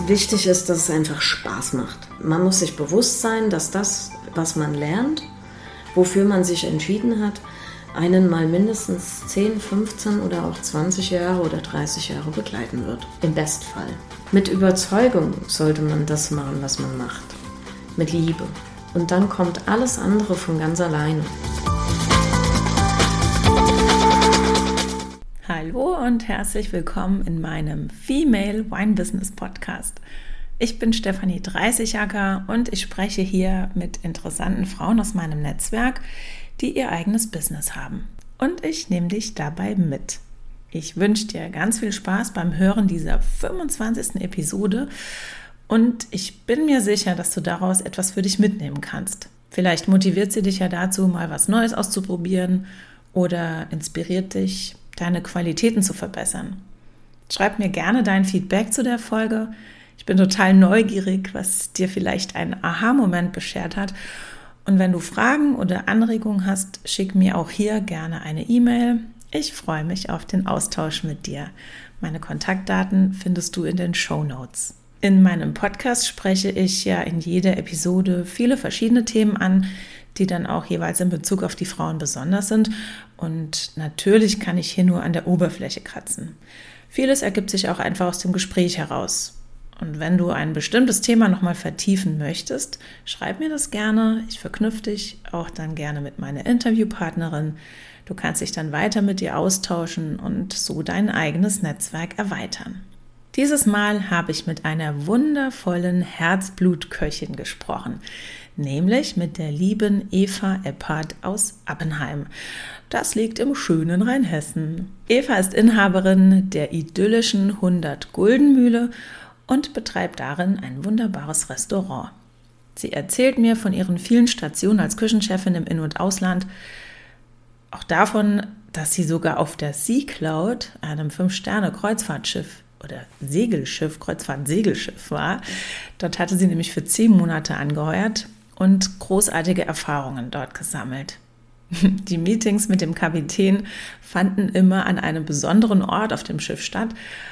Wichtig ist, dass es einfach Spaß macht. Man muss sich bewusst sein, dass das, was man lernt, wofür man sich entschieden hat, einen mal mindestens 10, 15 oder auch 20 Jahre oder 30 Jahre begleiten wird. Im Bestfall. Mit Überzeugung sollte man das machen, was man macht. Mit Liebe. Und dann kommt alles andere von ganz alleine. Hallo und herzlich willkommen in meinem Female Wine Business Podcast. Ich bin Stefanie Dreißigacker und ich spreche hier mit interessanten Frauen aus meinem Netzwerk, die ihr eigenes Business haben. Und ich nehme dich dabei mit. Ich wünsche dir ganz viel Spaß beim Hören dieser 25. Episode und ich bin mir sicher, dass du daraus etwas für dich mitnehmen kannst. Vielleicht motiviert sie dich ja dazu, mal was Neues auszuprobieren oder inspiriert dich, deine Qualitäten zu verbessern. Schreib mir gerne dein Feedback zu der Folge. Ich bin total neugierig, was dir vielleicht einen Aha-Moment beschert hat. Und wenn du Fragen oder Anregungen hast, schick mir auch hier gerne eine E-Mail. Ich freue mich auf den Austausch mit dir. Meine Kontaktdaten findest du in den Shownotes. In meinem Podcast spreche ich ja in jeder Episode viele verschiedene Themen an, die dann auch jeweils in Bezug auf die Frauen besonders sind. Und natürlich kann ich hier nur an der Oberfläche kratzen. Vieles ergibt sich auch einfach aus dem Gespräch heraus. Und wenn du ein bestimmtes Thema nochmal vertiefen möchtest, schreib mir das gerne. Ich verknüpfe dich auch dann gerne mit meiner Interviewpartnerin. Du kannst dich dann weiter mit ihr austauschen und so dein eigenes Netzwerk erweitern. Dieses Mal habe ich mit einer wundervollen Herzblutköchin gesprochen, nämlich mit der lieben Eva Eppert aus Appenheim. Das liegt im schönen Rheinhessen. Eva ist Inhaberin der idyllischen 100-Gulden-Mühle und betreibt darin ein wunderbares Restaurant. Sie erzählt mir von ihren vielen Stationen als Küchenchefin im In- und Ausland, auch davon, dass sie sogar auf der Sea Cloud, einem 5-Sterne-Kreuzfahrtschiff oder Segelschiff, Kreuzfahrt-Segelschiff war. Dort hatte sie nämlich für 10 Monate angeheuert und großartige Erfahrungen dort gesammelt. Die Meetings mit dem Kapitän fanden immer an einem besonderen Ort auf dem Schiff statt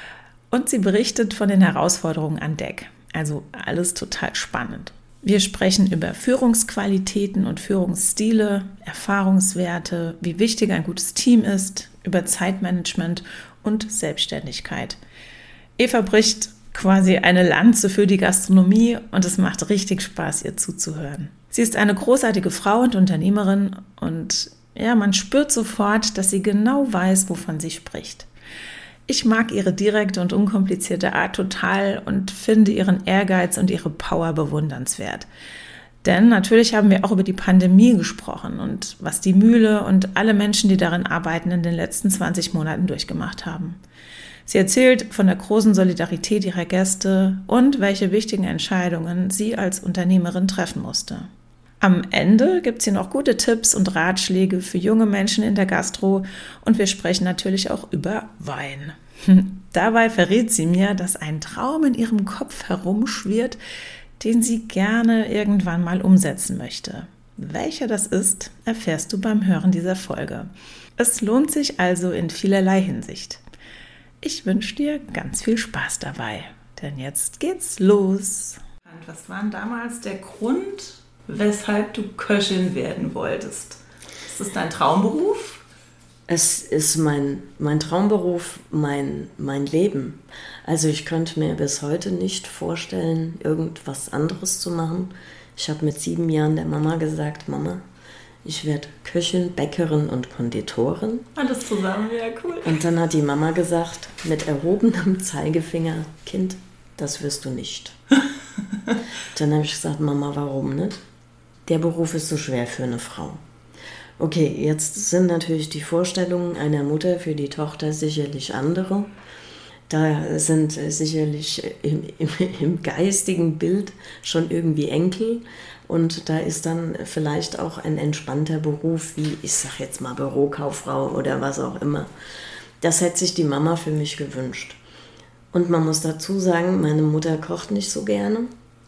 und sie berichtet von den Herausforderungen an Deck. Also alles total spannend. Wir sprechen über Führungsqualitäten und Führungsstile, Erfahrungswerte, wie wichtig ein gutes Team ist, über Zeitmanagement und Selbstständigkeit. Eva bricht quasi eine Lanze für die Gastronomie und es macht richtig Spaß, ihr zuzuhören. Sie ist eine großartige Frau und Unternehmerin und ja, man spürt sofort, dass sie genau weiß, wovon sie spricht. Ich mag ihre direkte und unkomplizierte Art total und finde ihren Ehrgeiz und ihre Power bewundernswert. Denn natürlich haben wir auch über die Pandemie gesprochen und was die Mühle und alle Menschen, die darin arbeiten, in den letzten 20 Monaten durchgemacht haben. Sie erzählt von der großen Solidarität ihrer Gäste und welche wichtigen Entscheidungen sie als Unternehmerin treffen musste. Am Ende gibt sie noch gute Tipps und Ratschläge für junge Menschen in der Gastro und wir sprechen natürlich auch über Wein. Dabei verrät sie mir, dass ein Traum in ihrem Kopf herumschwirrt, den sie gerne irgendwann mal umsetzen möchte. Welcher das ist, erfährst du beim Hören dieser Folge. Es lohnt sich also in vielerlei Hinsicht. Ich wünsche dir ganz viel Spaß dabei, denn jetzt geht's los. Was war denn damals der Grund, weshalb du Köchin werden wolltest? Ist das dein Traumberuf? Es ist mein Traumberuf, mein Leben. Also ich könnte mir bis heute nicht vorstellen, irgendwas anderes zu machen. Ich habe mit 7 Jahren der Mama gesagt, Mama, ich werde Köchin, Bäckerin und Konditorin. Alles zusammen, ja cool. Und dann hat die Mama gesagt, mit erhobenem Zeigefinger, Kind, das wirst du nicht. Dann habe ich gesagt, Mama, warum nicht? Der Beruf ist so schwer für eine Frau. Okay, jetzt sind natürlich die Vorstellungen einer Mutter für die Tochter sicherlich andere. Da sind sicherlich im geistigen Bild schon irgendwie Enkel und da ist dann vielleicht auch ein entspannter Beruf wie, ich sag jetzt mal Bürokauffrau oder was auch immer. Das hätte sich die Mama für mich gewünscht. Und man muss dazu sagen, meine Mutter kocht nicht so gerne.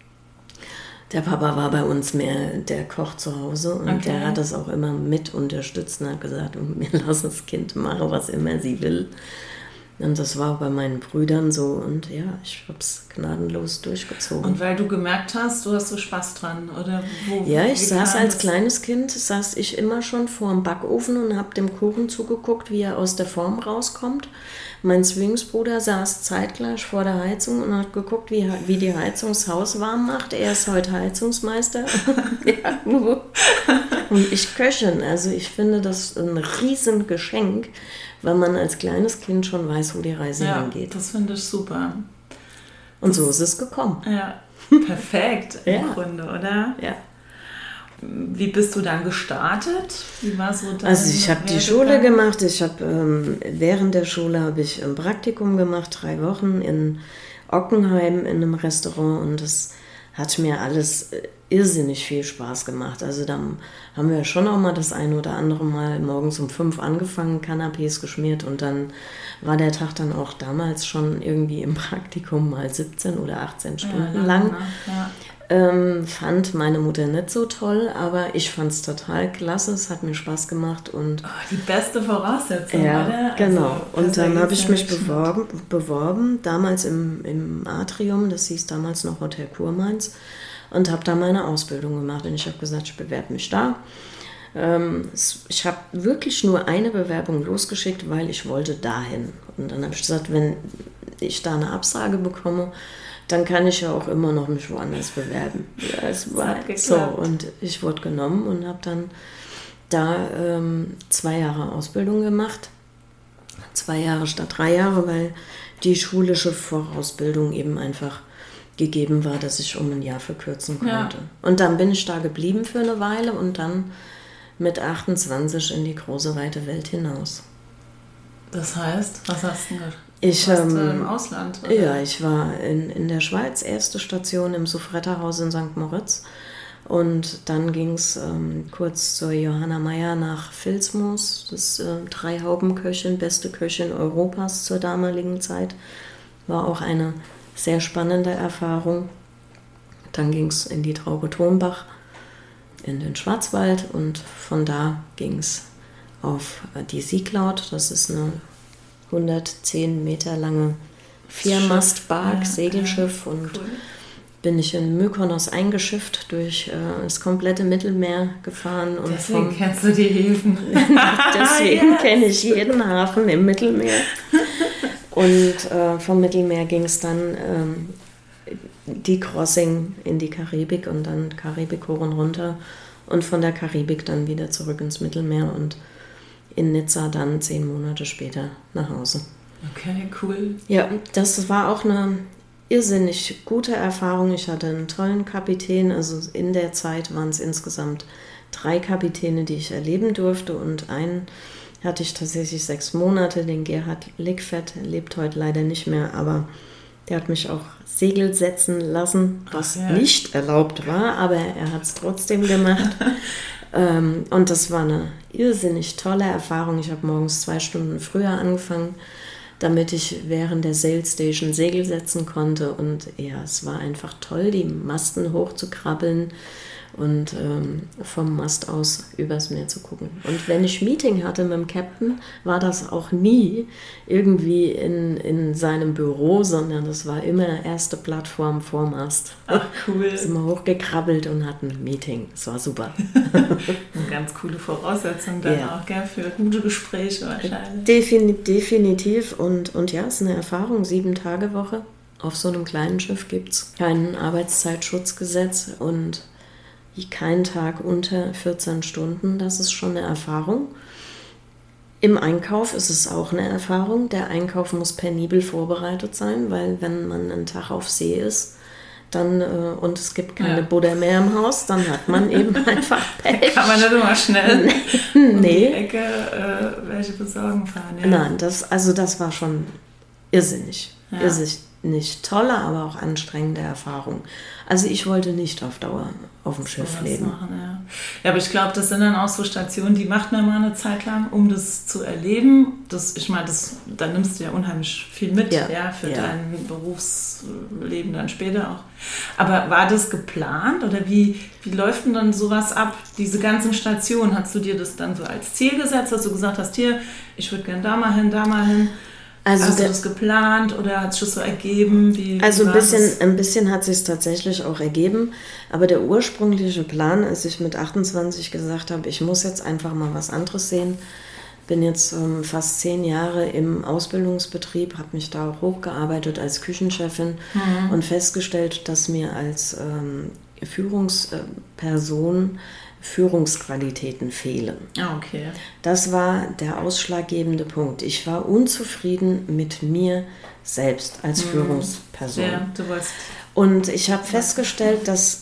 Der Papa war bei uns mehr der Koch zu Hause und der hat das auch immer mit unterstützt und hat gesagt, wir lassen das Kind machen, was immer sie will. Und das war bei meinen Brüdern so und ja, ich habe es gnadenlos durchgezogen. Und weil du gemerkt hast, du hast so Spaß dran, oder? Ja, ich saß als kleines Kind, saß ich immer schon vor dem Backofen und habe dem Kuchen zugeguckt, wie er aus der Form rauskommt. Mein Zwillingsbruder saß zeitgleich vor der Heizung und hat geguckt, wie die Heizung das Haus warm macht. Er ist heute Heizungsmeister. Ja, und ich Köchin. Also ich finde das ein Riesengeschenk, weil man als kleines Kind schon weiß, wo die Reise hingeht. Ja, das finde ich super. Und so ist es gekommen. Ja, perfekt im Grunde, oder? Ja. Wie bist du dann gestartet? Wie war so dein Also ich habe die Schule gemacht. Während der Schule habe ich ein Praktikum gemacht, 3 Wochen in Ockenheim in einem Restaurant und das hat mir alles irrsinnig viel Spaß gemacht. Also da haben wir schon auch mal das ein oder andere Mal morgens um 5 angefangen, Canapés geschmiert und dann war der Tag dann auch damals schon irgendwie im Praktikum mal 17 oder 18 Stunden lang. Ja. Fand meine Mutter nicht so toll, aber ich fand es total klasse, es hat mir Spaß gemacht. Und die beste Voraussetzung, ja, oder? Genau. Und dann habe ich mich beworben, damals im Atrium, das hieß damals noch Hotel Kurmainz, und habe da meine Ausbildung gemacht. Und ich habe gesagt, ich bewerbe mich da. Ich habe wirklich nur eine Bewerbung losgeschickt, weil ich wollte dahin. Und dann habe ich gesagt, wenn ich da eine Absage bekomme, dann kann ich ja auch immer noch mich woanders bewerben. Ja, es war so. Und ich wurde genommen und habe dann da 2 Jahre Ausbildung gemacht. 2 Jahre statt 3 Jahre, weil die schulische Vorausbildung eben einfach gegeben war, dass ich um ein Jahr verkürzen konnte. Ja. Und dann bin ich da geblieben für eine Weile und dann mit 28 in die große, weite Welt hinaus. Das heißt, was hast du denn gemacht? Ich warst im Ausland? Oder? Ja, ich war in der Schweiz, erste Station im Souffretterhaus in St. Moritz. Und dann ging es kurz zur Johanna Meyer nach Vilsmos, das 3-Hauben-Köchin, beste Köchin Europas zur damaligen Zeit. War auch eine sehr spannende Erfahrung. Dann ging es in die Traube Thonbach, in den Schwarzwald und von da ging es auf die Sieglaut. Das ist eine 110 Meter lange 4-Mast-Bark, Segelschiff und cool. Bin ich in Mykonos eingeschifft, durch das komplette Mittelmeer gefahren. Und deswegen kennst du die Häfen. Deswegen kenne ich jeden Hafen im Mittelmeer. Und vom Mittelmeer ging es dann die Crossing in die Karibik und dann Karibik hoch und runter und von der Karibik dann wieder zurück ins Mittelmeer und in Nizza dann 10 Monate später nach Hause. Okay, cool. Ja, das war auch eine irrsinnig gute Erfahrung. Ich hatte einen tollen Kapitän, also in der Zeit waren es insgesamt 3 Kapitäne, die ich erleben durfte und einen hatte ich tatsächlich 6 Monate, den Gerhard Lickfett, lebt heute leider nicht mehr, aber der hat mich auch Segel setzen lassen, was nicht erlaubt war, aber er hat es trotzdem gemacht. Und das war eine irrsinnig tolle Erfahrung. Ich habe morgens 2 Stunden früher angefangen, damit ich während der Sail Station Segel setzen konnte. Und ja, es war einfach toll, die Masten hochzukrabbeln und vom Mast aus übers Meer zu gucken. Und wenn ich Meeting hatte mit dem Captain, war das auch nie irgendwie in seinem Büro, sondern das war immer erste Plattform vor Mast. Ach, cool. Sind wir hochgekrabbelt und hatten ein Meeting. Das war super. Eine ganz coole Voraussetzung dann auch, gell, für gute Gespräche wahrscheinlich. Definitiv. Und ja, es ist eine Erfahrung, 7-Tage-Woche. Auf so einem kleinen Schiff gibt es kein Arbeitszeitschutzgesetz und keinen Tag unter 14 Stunden, das ist schon eine Erfahrung. Im Einkauf ist es auch eine Erfahrung. Der Einkauf muss penibel vorbereitet sein, weil wenn man einen Tag auf See ist dann, und es gibt keine Buddha mehr im Haus, dann hat man eben einfach Pech. Kann man nicht immer schnell um die Ecke welche besorgen fahren. Ja. Nein, das war schon irrsinnig. Nicht tolle, aber auch anstrengende Erfahrung. Also ich wollte nicht auf Dauer auf dem Schiff leben. Machen, ja, aber ich glaube, das sind dann auch so Stationen, die macht man mal eine Zeit lang, um das zu erleben. Da nimmst du ja unheimlich viel mit für dein Berufsleben dann später auch. Aber war das geplant oder wie läuft denn dann sowas ab, diese ganzen Stationen? Hast du dir das dann so als Ziel gesetzt, dass du gesagt hast, hier, ich würde gerne da mal hin, Also hast du das geplant oder hat es sich so ergeben? Ein bisschen hat sich tatsächlich auch ergeben, aber der ursprüngliche Plan, als ich mit 28 gesagt habe, ich muss jetzt einfach mal was anderes sehen, bin jetzt fast 10 Jahre im Ausbildungsbetrieb, habe mich da auch hochgearbeitet als Küchenchefin und festgestellt, dass mir als Führungsperson Führungsqualitäten fehlen. Okay. Das war der ausschlaggebende Punkt. Ich war unzufrieden mit mir selbst als Führungsperson. Ja, du warst. Und ich habe festgestellt, dass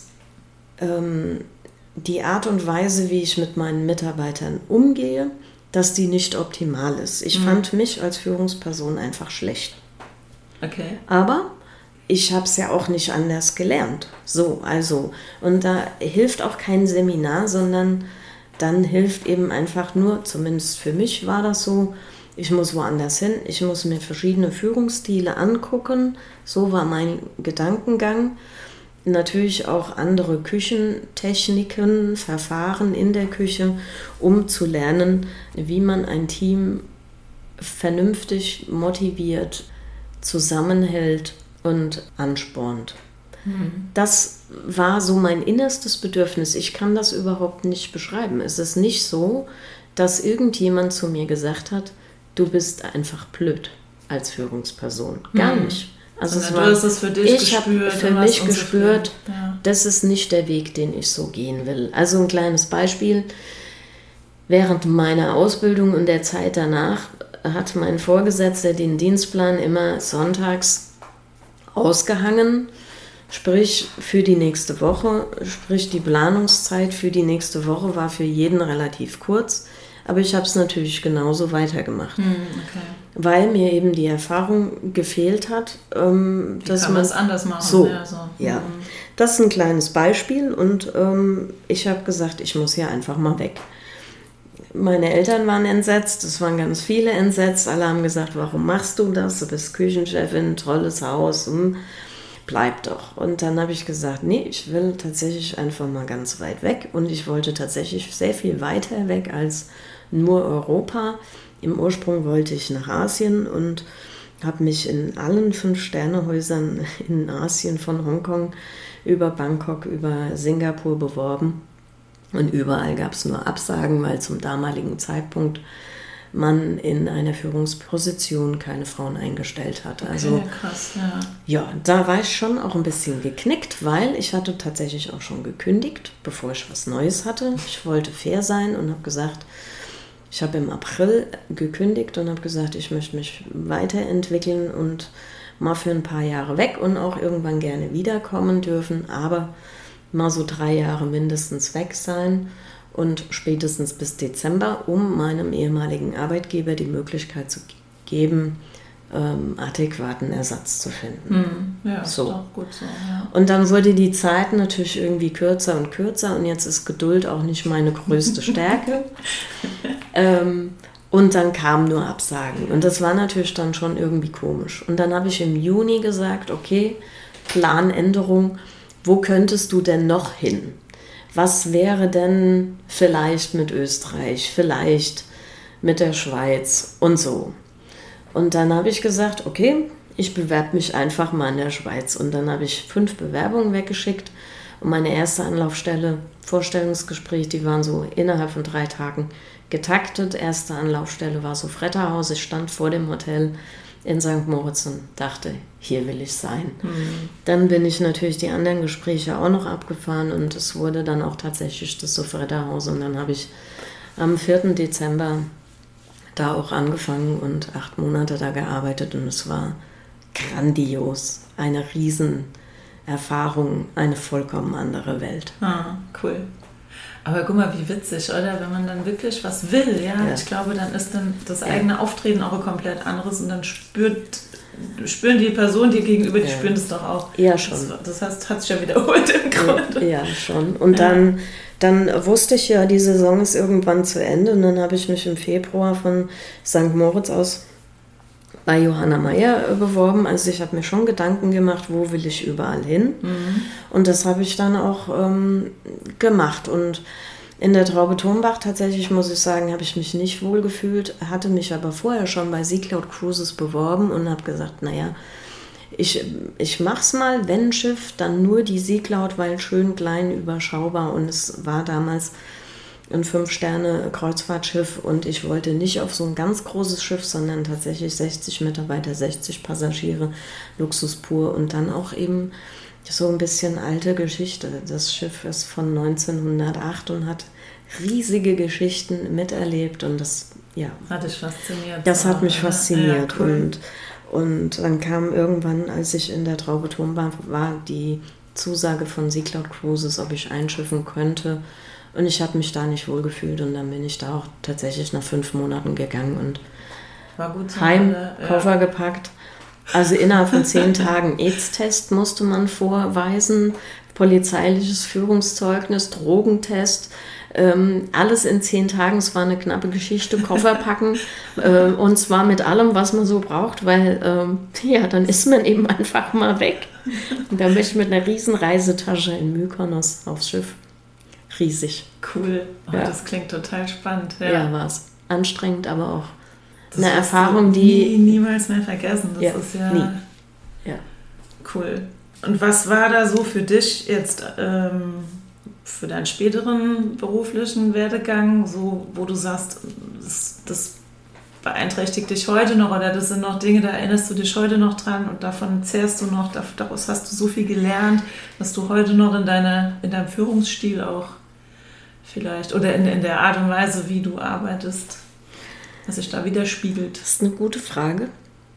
die Art und Weise, wie ich mit meinen Mitarbeitern umgehe, dass die nicht optimal ist. Ich fand mich als Führungsperson einfach schlecht. Okay. Aber ich habe es ja auch nicht anders gelernt. Und da hilft auch kein Seminar, sondern dann hilft eben einfach nur, zumindest für mich war das so, ich muss woanders hin, ich muss mir verschiedene Führungsstile angucken. So war mein Gedankengang. Natürlich auch andere Küchentechniken, Verfahren in der Küche, um zu lernen, wie man ein Team vernünftig motiviert, zusammenhält und anspornt. Das war so mein innerstes Bedürfnis. Ich kann das überhaupt nicht beschreiben. Es ist nicht so, dass irgendjemand zu mir gesagt hat, du bist einfach blöd als Führungsperson. Gar nicht. Also du hast es für dich gespürt. Ich habe für mich gespürt, das ist nicht der Weg, den ich so gehen will. Also ein kleines Beispiel. Während meiner Ausbildung und der Zeit danach hat mein Vorgesetzter den Dienstplan immer sonntags ausgehangen, sprich für die nächste Woche, sprich die Planungszeit für die nächste Woche war für jeden relativ kurz, aber ich habe es natürlich genauso weitergemacht, weil mir eben die Erfahrung gefehlt hat, dass man es anders machen. Ja. Das ist ein kleines Beispiel und ich habe gesagt, ich muss hier einfach mal weg. Meine Eltern waren entsetzt, es waren ganz viele entsetzt, alle haben gesagt, warum machst du das? Du bist Küchenchefin, tolles Haus, bleib doch. Und dann habe ich gesagt, nee, ich will tatsächlich einfach mal ganz weit weg und ich wollte tatsächlich sehr viel weiter weg als nur Europa. Im Ursprung wollte ich nach Asien und habe mich in allen 5-Sterne-Häusern in Asien, von Hongkong über Bangkok, über Singapur beworben. Und überall gab es nur Absagen, weil zum damaligen Zeitpunkt man in einer Führungsposition keine Frauen eingestellt hat. Okay, also krass, ja. Ja, da war ich schon auch ein bisschen geknickt, weil ich hatte tatsächlich auch schon gekündigt, bevor ich was Neues hatte. Ich wollte fair sein und habe gesagt, ich habe im April gekündigt und habe gesagt, ich möchte mich weiterentwickeln und mal für ein paar Jahre weg und auch irgendwann gerne wiederkommen dürfen, aber mal so 3 Jahre mindestens weg sein und spätestens bis Dezember, um meinem ehemaligen Arbeitgeber die Möglichkeit zu geben, adäquaten Ersatz zu finden. Ja, so. Ist doch gut so. Ja. Und dann wurde die Zeit natürlich irgendwie kürzer und kürzer und jetzt ist Geduld auch nicht meine größte Stärke. Und dann kamen nur Absagen und das war natürlich dann schon irgendwie komisch. Und dann habe ich im Juni gesagt, okay, Planänderung, wo könntest du denn noch hin? Was wäre denn vielleicht mit Österreich, vielleicht mit der Schweiz und so? Und dann habe ich gesagt, okay, ich bewerbe mich einfach mal in der Schweiz. Und dann habe ich 5 Bewerbungen weggeschickt. Und meine erste Anlaufstelle, Vorstellungsgespräch, die waren so innerhalb von 3 Tagen getaktet. Erste Anlaufstelle war so Fretterhaus. Ich stand vor dem Hotel in St. Moritz und dachte, hier will ich sein. Dann bin ich natürlich die anderen Gespräche auch noch abgefahren und es wurde dann auch tatsächlich das Sofretterhaus und dann habe ich am 4. Dezember da auch angefangen und 8 Monate da gearbeitet und es war grandios, eine Riesenerfahrung, eine vollkommen andere Welt. Cool. Aber guck mal, wie witzig, oder? Wenn man dann wirklich was will, ja. Ich glaube, dann ist dann das eigene Auftreten auch ein komplett anderes und dann spüren die Personen dir gegenüber, die spüren das doch auch. Ja, schon. Das heißt, hat sich ja wiederholt im Grunde. Ja, schon. Und dann wusste ich ja, die Saison ist irgendwann zu Ende und dann habe ich mich im Februar von St. Moritz aus bei Johanna Meyer beworben. Also ich habe mir schon Gedanken gemacht, wo will ich überall hin. Und das habe ich dann auch gemacht. Und In der Traube Turmbach tatsächlich, muss ich sagen, habe ich mich nicht wohl gefühlt, hatte mich aber vorher schon bei Sea Cloud Cruises beworben und habe gesagt, naja, ich mach's mal, wenn ein Schiff, dann nur die Sea Cloud, weil schön klein, überschaubar und es war damals ein 5-Sterne-Kreuzfahrtschiff und ich wollte nicht auf so ein ganz großes Schiff, sondern tatsächlich 60 Mitarbeiter, 60 Passagiere, Luxus pur und dann auch eben so ein bisschen alte Geschichte. Das Schiff ist von 1908 und hat riesige Geschichten miterlebt und das, ja. Hat dich fasziniert. Das hat mich fasziniert. Ja, cool. Und dann kam irgendwann, als ich in der Traube Turmbach war, die Zusage von Sea Cloud Cruises, ob ich einschiffen könnte. Und ich habe mich da nicht wohl gefühlt und dann bin ich da auch tatsächlich nach 5 Monaten gegangen und war gut Koffer gepackt. Also innerhalb von 10 Tagen AIDS-Test musste man vorweisen, polizeiliches Führungszeugnis, Drogentest, alles in 10 Tagen. Es war eine knappe Geschichte, Koffer packen und zwar mit allem, was man so braucht, weil dann ist man eben einfach mal weg. Und dann bin ich mit einer riesen Reisetasche in Mykonos aufs Schiff. Riesig. Cool. Oh, ja. Das klingt total spannend. Ja, war es. Anstrengend, aber auch das eine Erfahrung, die... niemals mehr vergessen. Das ist nie. Ja. Cool. Und was war da so für dich jetzt für deinen späteren beruflichen Werdegang, so wo du sagst, das beeinträchtigt dich heute noch oder das sind noch Dinge, da erinnerst du dich heute noch dran und davon zehrst du noch, daraus hast du so viel gelernt, dass du heute noch in deinem Führungsstil auch vielleicht oder in der Art und Weise, wie du arbeitest, was sich da widerspiegelt? Das ist eine gute Frage.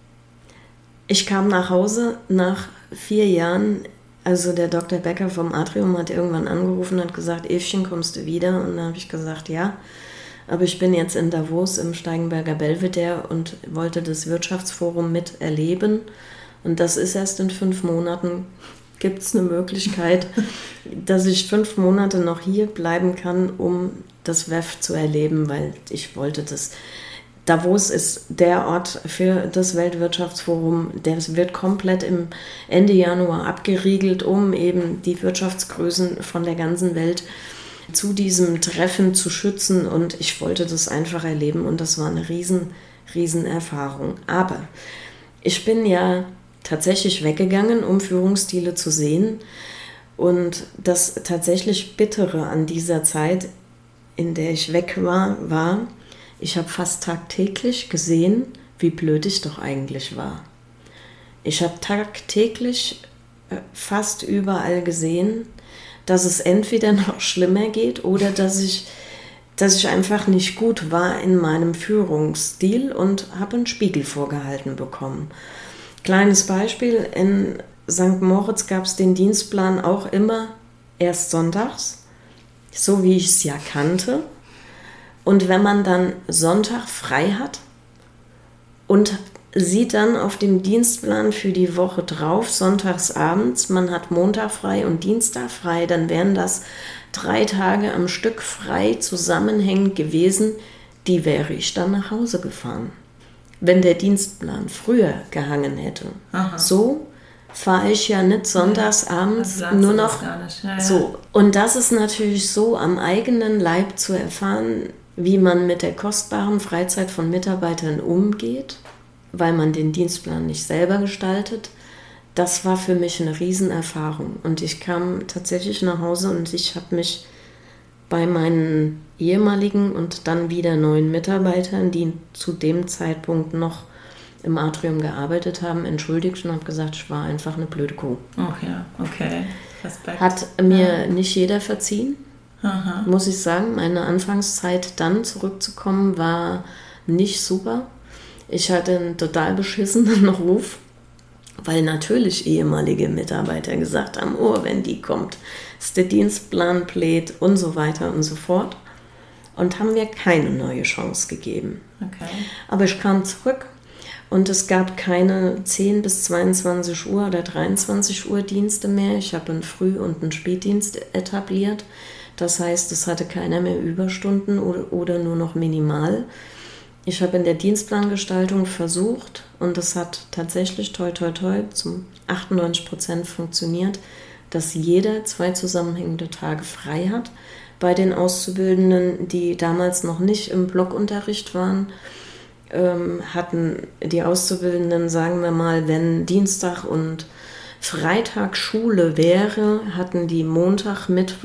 Ich kam nach Hause nach 4 Jahren, also der Dr. Becker vom Atrium hat irgendwann angerufen und hat gesagt, Evchen, kommst du wieder? Und dann habe ich gesagt, ja. Aber ich bin jetzt in Davos im Steigenberger Belvedere und wollte das Wirtschaftsforum miterleben. Und das ist erst in 5 Monaten. Gibt es eine Möglichkeit, dass ich 5 Monate noch hier bleiben kann, um das WEF zu erleben, weil ich wollte das. Davos ist der Ort für das Weltwirtschaftsforum. Das wird komplett im Ende Januar abgeriegelt, um eben die Wirtschaftsgrößen von der ganzen Welt zu diesem Treffen zu schützen und ich wollte das einfach erleben und das war eine riesen Erfahrung. Aber ich bin ja tatsächlich weggegangen, um Führungsstile zu sehen und das tatsächlich Bittere an dieser Zeit, in der ich weg war, ich habe fast tagtäglich gesehen, wie blöd ich doch eigentlich war. Ich habe tagtäglich fast überall gesehen, dass es entweder noch schlimmer geht oder dass ich einfach nicht gut war in meinem Führungsstil und habe einen Spiegel vorgehalten bekommen. Kleines Beispiel, in St. Moritz gab es den Dienstplan auch immer erst sonntags, so wie ich es ja kannte. Und wenn man dann Sonntag frei hat und sieht dann auf dem Dienstplan für die Woche drauf, sonntags abends, man hat Montag frei und Dienstag frei, dann wären das 3 Tage am Stück frei zusammenhängend gewesen, die wäre ich dann nach Hause gefahren, wenn der Dienstplan früher gehangen hätte. Aha. So fahre ich ja nicht sonntags abends nur noch so. Und das ist natürlich so am eigenen Leib zu erfahren, wie man mit der kostbaren Freizeit von Mitarbeitern umgeht, weil man den Dienstplan nicht selber gestaltet. Das war für mich eine Riesenerfahrung. Und ich kam tatsächlich nach Hause und ich habe mich bei meinen ehemaligen und dann wieder neuen Mitarbeitern, die zu dem Zeitpunkt noch im Atrium gearbeitet haben, entschuldigt und habe gesagt, ich war einfach eine blöde Kuh. Ach ja, okay. Respekt. Hat mir nicht jeder verziehen, Aha. muss ich sagen. Meine Anfangszeit dann zurückzukommen war nicht super. Ich hatte einen total beschissenen Ruf, weil natürlich ehemalige Mitarbeiter gesagt haben, oh, wenn die kommt, ist der Dienstplan blöd und so weiter und so fort. Und haben mir keine neue Chance gegeben. Okay. Aber ich kam zurück und es gab keine 10 bis 22 Uhr oder 23 Uhr Dienste mehr. Ich habe einen Früh- und einen Spätdienst etabliert. Das heißt, es hatte keiner mehr Überstunden oder nur noch minimal. Ich habe in der Dienstplangestaltung versucht und das hat tatsächlich toi zum 98% funktioniert, dass jeder 2 zusammenhängende Tage frei hat, bei den Auszubildenden, die damals noch nicht im Blockunterricht waren, hatten die Auszubildenden, sagen wir mal, wenn Dienstag und Freitag Schule wäre, hatten die Montag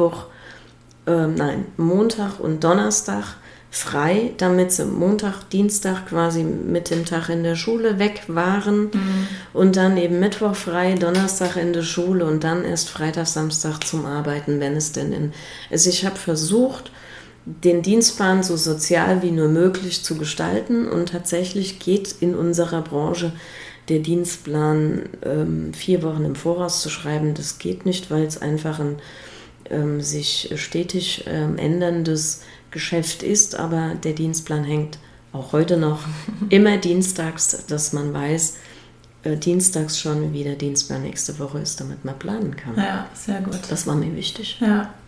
und Donnerstag frei, damit sie Montag, Dienstag quasi mit dem Tag in der Schule weg waren und dann eben Mittwoch frei, Donnerstag in der Schule und dann erst Freitag, Samstag zum Arbeiten, wenn es denn also ich habe versucht, den Dienstplan so sozial wie nur möglich zu gestalten und tatsächlich geht in unserer Branche der Dienstplan 4 Wochen im Voraus zu schreiben. Das geht nicht, weil es einfach ein sich stetig änderndes Geschäft ist, aber der Dienstplan hängt auch heute noch immer dienstags, dass man weiß, dienstags schon, wie der Dienstplan nächste Woche ist, damit man planen kann. Ja, sehr gut. Das war mir wichtig.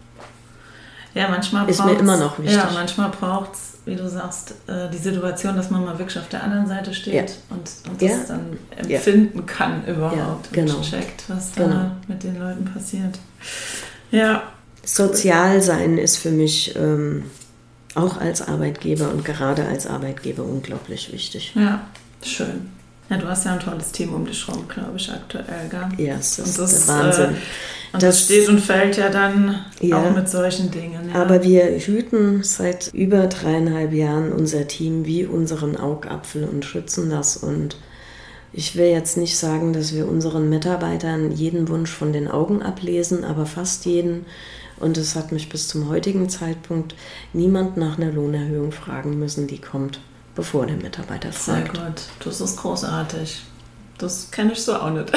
Ja, manchmal ist mir immer noch wichtig. Ja, manchmal braucht es, wie du sagst, die Situation, dass man mal wirklich auf der anderen Seite steht und das dann empfinden kann überhaupt und checkt, was da mit den Leuten passiert. Ja. Sozial sein ist für mich auch als Arbeitgeber und gerade als Arbeitgeber unglaublich wichtig. Ja, schön. Ja, du hast ja ein tolles Team um dich rum, glaube ich, aktuell, gell? Ja, das ist der Wahnsinn. Und das steht und fällt ja dann auch mit solchen Dingen. Ja. Aber wir hüten seit über 3,5 Jahren unser Team wie unseren Augapfel und schützen das. Und ich will jetzt nicht sagen, dass wir unseren Mitarbeitern jeden Wunsch von den Augen ablesen, aber fast jeden. Und es hat mich bis zum heutigen Zeitpunkt niemand nach einer Lohnerhöhung fragen müssen, die kommt, bevor der Mitarbeiter fragt. Sehr gut, das ist großartig. Das kenne ich so auch nicht.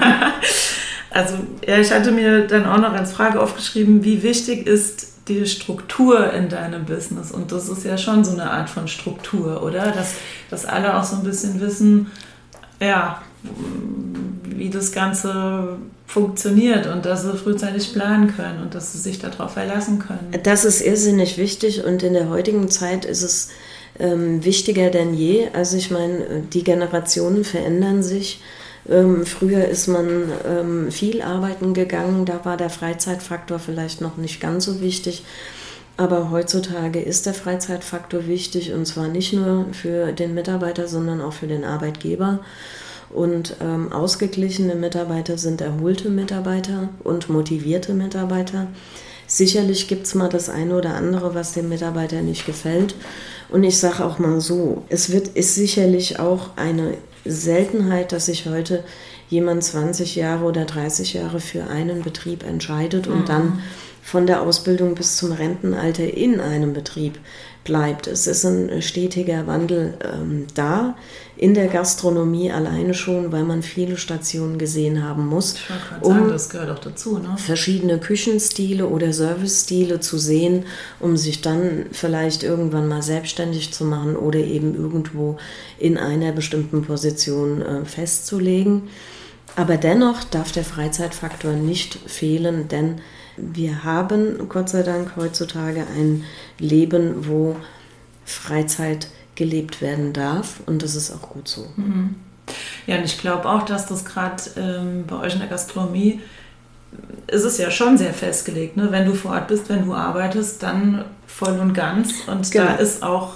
Also ja, ich hatte mir dann auch noch als Frage aufgeschrieben, wie wichtig ist die Struktur in deinem Business? Und das ist ja schon so eine Art von Struktur, oder? Dass alle auch so ein bisschen wissen, ja, wie das Ganze funktioniert und dass sie frühzeitig planen können und dass sie sich darauf verlassen können. Das ist irrsinnig wichtig und in der heutigen Zeit ist es wichtiger denn je. Also ich meine, die Generationen verändern sich. Früher ist man viel arbeiten gegangen, da war der Freizeitfaktor vielleicht noch nicht ganz so wichtig. Aber heutzutage ist der Freizeitfaktor wichtig und zwar nicht nur für den Mitarbeiter, sondern auch für den Arbeitgeber. Und ausgeglichene Mitarbeiter sind erholte Mitarbeiter und motivierte Mitarbeiter. Sicherlich gibt es mal das eine oder andere, was dem Mitarbeiter nicht gefällt. Und ich sage auch mal so, ist sicherlich auch eine Seltenheit, dass sich heute jemand 20 Jahre oder 30 Jahre für einen Betrieb entscheidet und dann von der Ausbildung bis zum Rentenalter in einem Betrieb bleibt. Es ist ein stetiger Wandel da, in der Gastronomie alleine schon, weil man viele Stationen gesehen haben muss, um das gehört auch dazu, ne? Verschiedene Küchenstile oder Servicestile zu sehen, um sich dann vielleicht irgendwann mal selbstständig zu machen oder eben irgendwo in einer bestimmten Position festzulegen. Aber dennoch darf der Freizeitfaktor nicht fehlen, denn wir haben Gott sei Dank heutzutage ein Leben, wo Freizeit gelebt werden darf und das ist auch gut so. Ja, und ich glaube auch, dass das gerade bei euch in der Gastronomie ist es ja schon sehr festgelegt, ne? Wenn du vor Ort bist, wenn du arbeitest, dann voll und ganz und da ist auch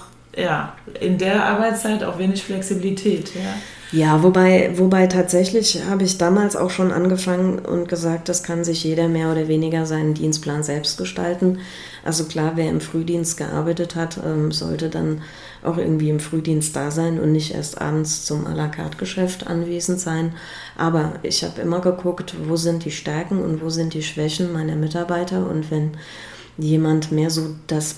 in der Arbeitszeit auch wenig Flexibilität. Ja, wobei tatsächlich habe ich damals auch schon angefangen und gesagt, das kann sich jeder mehr oder weniger seinen Dienstplan selbst gestalten. Also klar, wer im Frühdienst gearbeitet hat, sollte dann auch irgendwie im Frühdienst da sein und nicht erst abends zum à la carte Geschäft anwesend sein. Aber ich habe immer geguckt, wo sind die Stärken und wo sind die Schwächen meiner Mitarbeiter und wenn jemand mehr so das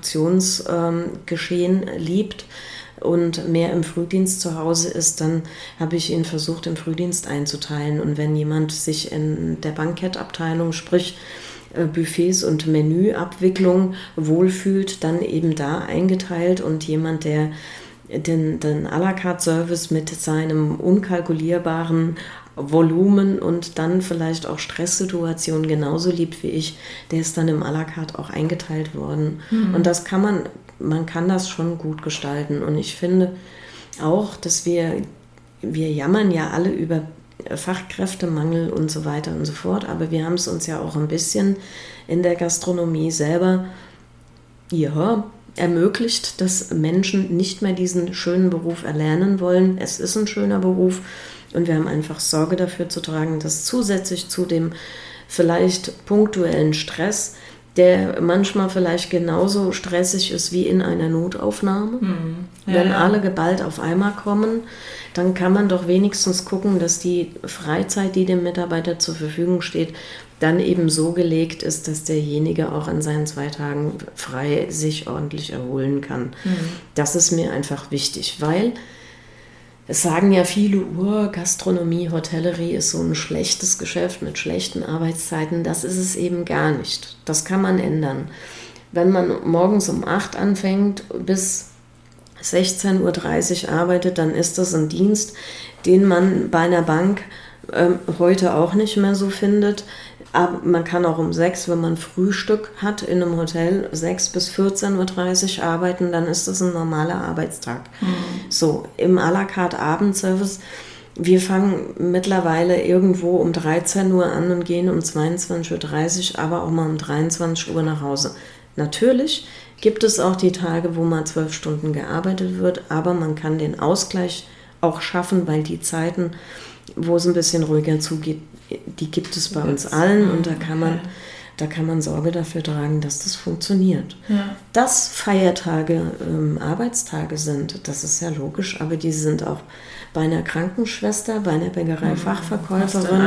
Produktionsgeschehen liebt und mehr im Frühdienst zu Hause ist, dann habe ich ihn versucht, im Frühdienst einzuteilen. Und wenn jemand sich in der Bankettabteilung, sprich Buffets und Menüabwicklung wohlfühlt, dann eben da eingeteilt und jemand, der den à la carte Service mit seinem unkalkulierbaren Volumen und dann vielleicht auch Stresssituationen genauso liebt wie ich, der ist dann im à la carte auch eingeteilt worden. Und das kann man kann das schon gut gestalten. Und ich finde auch, dass wir jammern ja alle über Fachkräftemangel und so weiter und so fort, aber wir haben es uns ja auch ein bisschen in der Gastronomie selber ja, ermöglicht, dass Menschen nicht mehr diesen schönen Beruf erlernen wollen. Es ist ein schöner Beruf und wir haben einfach Sorge dafür zu tragen, dass zusätzlich zu dem vielleicht punktuellen Stress, der manchmal vielleicht genauso stressig ist wie in einer Notaufnahme. Wenn alle geballt auf einmal kommen, dann kann man doch wenigstens gucken, dass die Freizeit, die dem Mitarbeiter zur Verfügung steht, dann eben so gelegt ist, dass derjenige auch an seinen 2 Tagen frei sich ordentlich erholen kann. Das ist mir einfach wichtig, weil es sagen ja viele, Gastronomie, Hotellerie ist so ein schlechtes Geschäft mit schlechten Arbeitszeiten. Das ist es eben gar nicht. Das kann man ändern. Wenn man morgens um 8 anfängt bis 16:30 Uhr arbeitet, dann ist das ein Dienst, den man bei einer Bank heute auch nicht mehr so findet. Aber man kann auch um 6, wenn man Frühstück hat in einem Hotel, 6 bis 14:30 Uhr arbeiten, dann ist das ein normaler Arbeitstag. So, im à la carte Abendservice, wir fangen mittlerweile irgendwo um 13 Uhr an und gehen um 22:30 Uhr, aber auch mal um 23 Uhr nach Hause. Natürlich gibt es auch die Tage, wo mal 12 Stunden gearbeitet wird, aber man kann den Ausgleich auch schaffen, weil die Zeiten, wo es ein bisschen ruhiger zugeht, die gibt es bei uns allen und da kann man Sorge dafür tragen, dass das funktioniert. Ja. Dass Feiertage Arbeitstage sind, das ist ja logisch, aber die sind auch bei einer Krankenschwester, bei einer Bäckerei-Fachverkäuferin,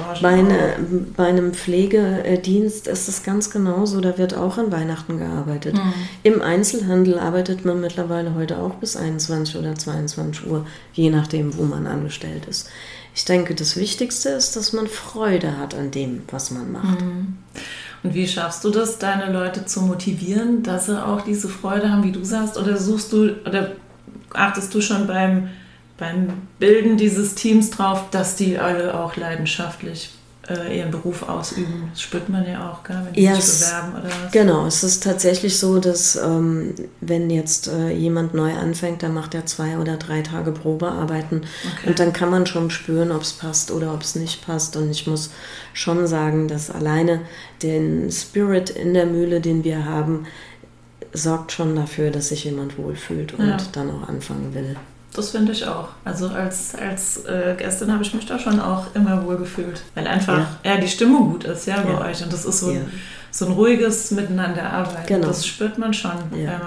bei einem Pflegedienst ist es ganz genauso, da wird auch an Weihnachten gearbeitet. Im Einzelhandel arbeitet man mittlerweile heute auch bis 21 oder 22 Uhr, je nachdem, wo man angestellt ist. Ich denke, das Wichtigste ist, dass man Freude hat an dem, was man macht. Und wie schaffst du das, deine Leute zu motivieren, dass sie auch diese Freude haben, wie du sagst? Oder achtest du schon beim Bilden dieses Teams drauf, dass die alle auch leidenschaftlich ihren Beruf ausüben? Das spürt man ja auch, gell, wenn die sich bewerben oder was. Genau, es ist tatsächlich so, dass wenn jetzt jemand neu anfängt, dann macht er 2 oder 3 Tage Probearbeiten und dann kann man schon spüren, ob es passt oder ob es nicht passt. Und ich muss schon sagen, dass alleine den Spirit in der Mühle, den wir haben, sorgt schon dafür, dass sich jemand wohlfühlt und dann auch anfangen will. Das finde ich auch. Also als Gästin habe ich mich da schon auch immer wohl gefühlt. Weil einfach die Stimmung gut ist bei euch. Und das ist so ein ruhiges Miteinanderarbeiten. Genau. Das spürt man schon.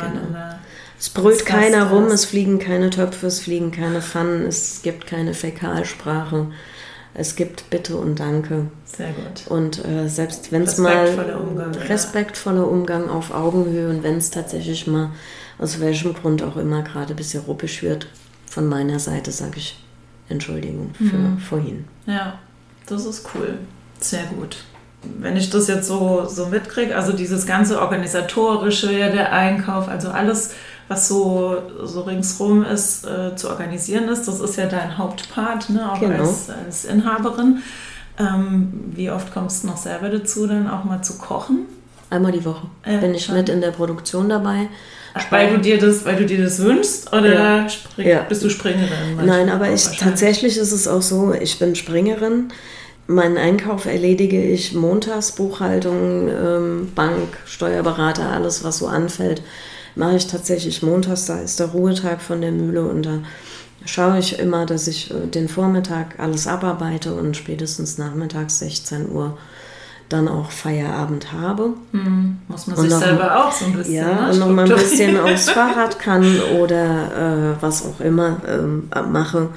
Es brüllt keiner rum, es fliegen keine Töpfe, es fliegen keine Pfannen, es gibt keine Fäkalsprache. Es gibt Bitte und Danke. Sehr gut. Und selbst wenn es mal respektvoller Umgang auf Augenhöhe und wenn es tatsächlich mal aus welchem Grund auch immer gerade ein bisschen ruppisch wird, von meiner Seite sage ich Entschuldigung für vorhin. Ja, das ist cool. Sehr gut. Wenn ich das jetzt so mitkriege, also dieses ganze Organisatorische, der Einkauf, also alles, was so ringsrum ist, zu organisieren ist, das ist ja dein Hauptpart, ne? Auch als Inhaberin. Wie oft kommst du noch selber dazu, dann auch mal zu kochen? Einmal die Woche bin ich mit in der Produktion dabei. Weil du dir das wünschst oder bist du Springerin? Nein, aber tatsächlich ist es auch so, ich bin Springerin. Meinen Einkauf erledige ich montags, Buchhaltung, Bank, Steuerberater, alles was so anfällt, mache ich tatsächlich montags, da ist der Ruhetag von der Mühle und da schaue ich immer, dass ich den Vormittag alles abarbeite und spätestens nachmittags 16 Uhr dann auch Feierabend habe. Muss man sich selber auch so ein bisschen und noch mal ein bisschen aufs Fahrrad kann oder was auch immer mache,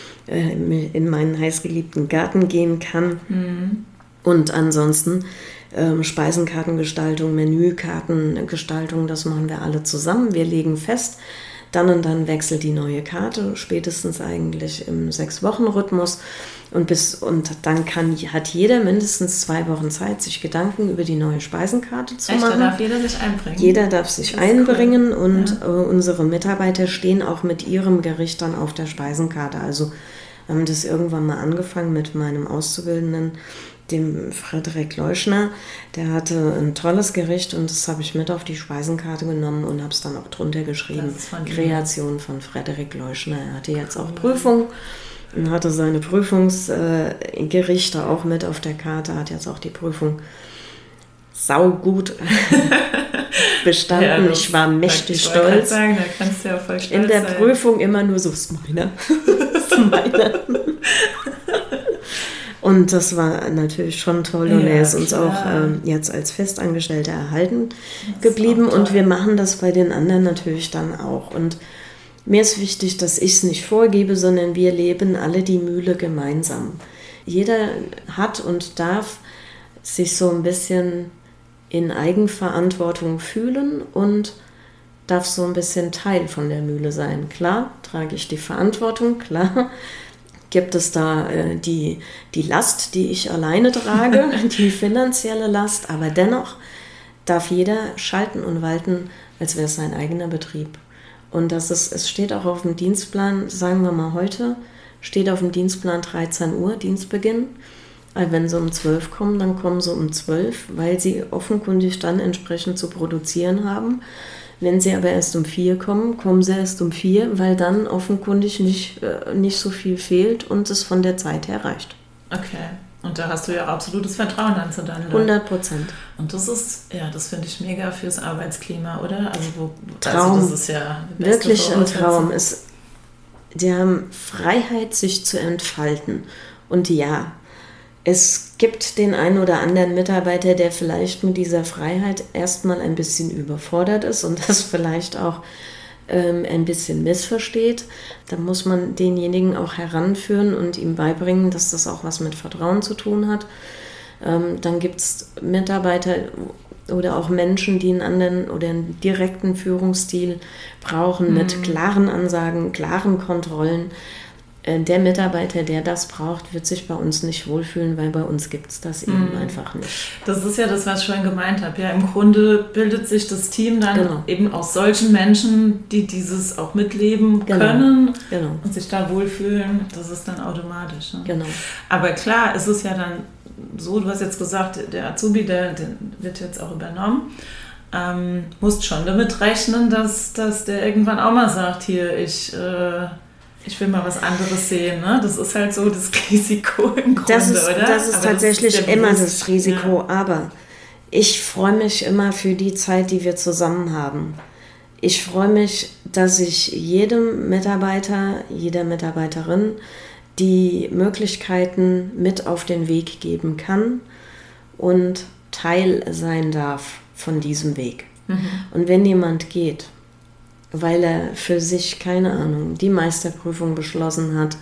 in meinen heißgeliebten Garten gehen kann. Und ansonsten Speisenkartengestaltung, Menükartengestaltung, das machen wir alle zusammen. Wir legen fest, dann und dann wechselt die neue Karte, spätestens eigentlich im 6-Wochen-Rhythmus. Und dann hat jeder mindestens 2 Wochen Zeit, sich Gedanken über die neue Speisenkarte zu machen. Da darf jeder sich einbringen? Jeder darf sich einbringen und unsere Mitarbeiter stehen auch mit ihrem Gericht dann auf der Speisenkarte. Also wir haben das irgendwann mal angefangen mit meinem Auszubildenden, dem Frederik Leuschner. Der hatte ein tolles Gericht und das habe ich mit auf die Speisenkarte genommen und habe es dann auch drunter geschrieben. Kreation von Frederik Leuschner. Er hatte jetzt auch Prüfung und hatte seine Prüfungsgerichte auch mit auf der Karte, hat jetzt auch die Prüfung. saugut bestanden. Ja, ich war mächtig stolz. Sagen, da kannst du ja voll stolz in der sein. Prüfung immer nur so, ist meiner. Ist meiner. Und das war natürlich schon toll. Und er ist uns auch jetzt als Festangestellter erhalten geblieben. Und wir machen das bei den anderen natürlich dann auch. Und mir ist wichtig, dass ich es nicht vorgebe, sondern wir leben alle die Mühle gemeinsam. Jeder hat und darf sich so ein bisschen in Eigenverantwortung fühlen und darf so ein bisschen Teil von der Mühle sein. Klar, trage ich die Verantwortung, klar gibt es da die Last, die ich alleine trage, die finanzielle Last, aber dennoch darf jeder schalten und walten, als wäre es sein eigener Betrieb. Und es steht auch auf dem Dienstplan, sagen wir mal heute, steht auf dem Dienstplan 13 Uhr, Dienstbeginn. Wenn sie um 12 kommen, dann kommen sie um 12, weil sie offenkundig dann entsprechend zu produzieren haben. Wenn sie aber erst um 4 kommen, kommen sie erst um 4, weil dann offenkundig nicht so viel fehlt und es von der Zeit her reicht. Okay, und da hast du ja auch absolutes Vertrauen dann zu deinen Leuten. 100%. Und das finde ich mega fürs Arbeitsklima, oder? Traum. Also das ist ja wirklich ein Traum. Die haben Freiheit, sich zu entfalten. Und ja, es gibt den einen oder anderen Mitarbeiter, der vielleicht mit dieser Freiheit erstmal ein bisschen überfordert ist und das vielleicht auch ein bisschen missversteht. Da muss man denjenigen auch heranführen und ihm beibringen, dass das auch was mit Vertrauen zu tun hat. Dann gibt es Mitarbeiter oder auch Menschen, die einen anderen oder einen direkten Führungsstil brauchen mit klaren Ansagen, klaren Kontrollen. Der Mitarbeiter, der das braucht, wird sich bei uns nicht wohlfühlen, weil bei uns gibt es das eben einfach nicht. Das ist ja das, was ich vorhin gemeint habe. Ja, im Grunde bildet sich das Team dann eben aus solchen Menschen, die dieses auch mitleben können und sich da wohlfühlen. Das ist dann automatisch. Ne? Genau. Aber klar, es ist ja dann so, du hast jetzt gesagt, der Azubi, der wird jetzt auch übernommen. Musst schon damit rechnen, dass der irgendwann auch mal sagt, hier, ich will mal was anderes sehen. Ne? Das ist halt so das Risiko im Grunde, oder? Das ist tatsächlich immer das Risiko. Ja. Aber ich freue mich immer für die Zeit, die wir zusammen haben. Ich freue mich, dass ich jedem Mitarbeiter, jeder Mitarbeiterin die Möglichkeiten mit auf den Weg geben kann und Teil sein darf von diesem Weg. Und wenn jemand geht, weil er für sich, keine Ahnung, die Meisterprüfung beschlossen hat,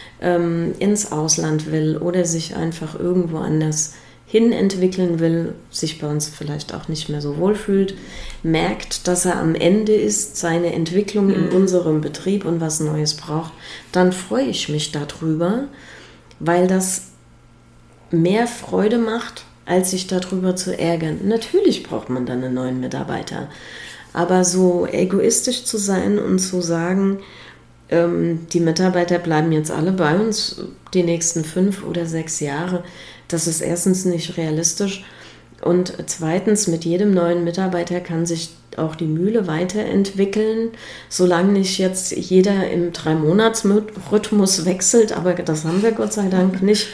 ins Ausland will oder sich einfach irgendwo anders hin entwickeln will, sich bei uns vielleicht auch nicht mehr so wohl fühlt, merkt, dass er am Ende ist, seine Entwicklung in unserem Betrieb und was Neues braucht, dann freue ich mich darüber, weil das mehr Freude macht, als sich darüber zu ärgern. Natürlich braucht man dann einen neuen Mitarbeiter. Aber so egoistisch zu sein und zu sagen, die Mitarbeiter bleiben jetzt alle bei uns die nächsten 5 oder 6 Jahre, das ist erstens nicht realistisch. Und zweitens, mit jedem neuen Mitarbeiter kann sich auch die Mühle weiterentwickeln, solange nicht jetzt jeder im 3-Monats-Rhythmus wechselt, aber das haben wir Gott sei Dank nicht.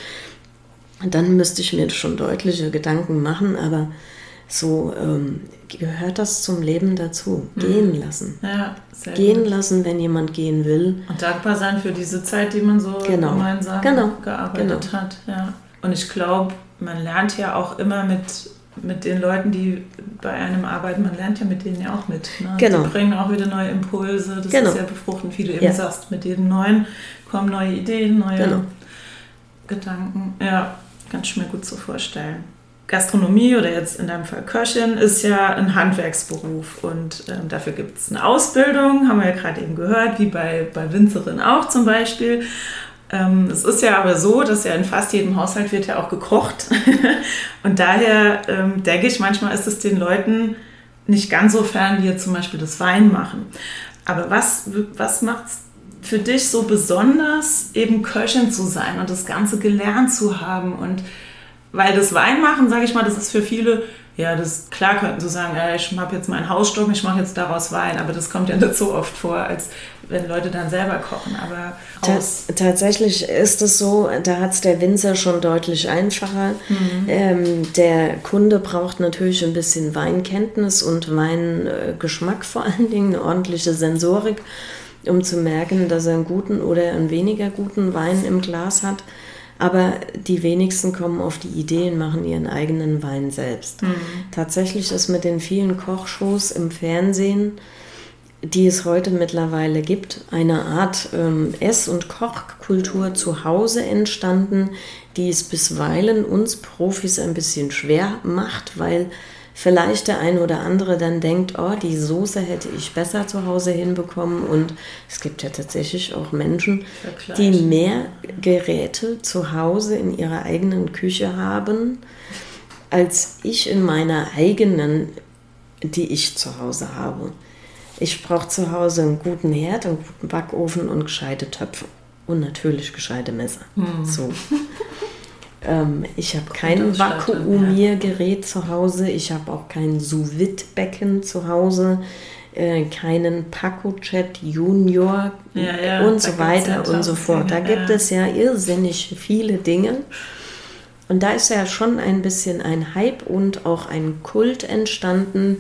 Dann müsste ich mir schon deutliche Gedanken machen, aber so gehört das zum Leben dazu. Gehen lassen. Ja, sehr gehen gut. lassen, wenn jemand gehen will. Und dankbar sein für diese Zeit, die man so gemeinsam gearbeitet hat. Ja. Und ich glaube, man lernt ja auch immer mit den Leuten, die bei einem arbeiten, man lernt ja mit denen ja auch mit. Ne? Genau. Die bringen auch wieder neue Impulse. Das ist ja befruchtend, wie du eben sagst. Mit jedem Neuen kommen neue Ideen, neue Gedanken. Ja, kann ich mir gut so vorstellen. Gastronomie oder jetzt in deinem Fall Köchin ist ja ein Handwerksberuf und dafür gibt es eine Ausbildung, haben wir ja gerade eben gehört, wie bei Winzerin auch zum Beispiel. Es ist ja aber so, dass ja in fast jedem Haushalt wird ja auch gekocht und daher denke ich, manchmal ist es den Leuten nicht ganz so fern, wie jetzt zum Beispiel das Weinmachen. Aber was macht es für dich so besonders, eben Köchin zu sein und das Ganze gelernt zu haben? Und weil das Weinmachen, sage ich mal, das ist für viele, ja, das klar könnten sie sagen, ich habe jetzt meinen Hausstock, ich mache jetzt daraus Wein, aber das kommt ja nicht so oft vor, als wenn Leute dann selber kochen, aber tatsächlich ist es so, da hat es der Winzer schon deutlich einfacher. Der Kunde braucht natürlich ein bisschen Weinkenntnis und Weingeschmack vor allen Dingen, eine ordentliche Sensorik, um zu merken, dass er einen guten oder einen weniger guten Wein im Glas hat. Aber die wenigsten kommen auf die Idee und machen ihren eigenen Wein selbst. Tatsächlich ist mit den vielen Kochshows im Fernsehen, die es heute mittlerweile gibt, eine Art Ess- und Kochkultur zu Hause entstanden, die es bisweilen uns Profis ein bisschen schwer macht, weil vielleicht der eine oder andere dann denkt, oh, die Soße hätte ich besser zu Hause hinbekommen. Und es gibt ja tatsächlich auch Menschen, die mehr Geräte zu Hause in ihrer eigenen Küche haben, als ich in meiner eigenen, die ich zu Hause habe. Ich brauche zu Hause einen guten Herd, einen guten Backofen und gescheite Töpfe. Und natürlich gescheite Messer. So. Ich habe kein Vakuumiergerät zu Hause, ich habe auch kein Sous-Vide-Becken zu Hause, keinen Pacojet Junior und so weiter und so fort. Da gibt es ja irrsinnig viele Dinge. Und da ist ja schon ein bisschen ein Hype und auch ein Kult entstanden,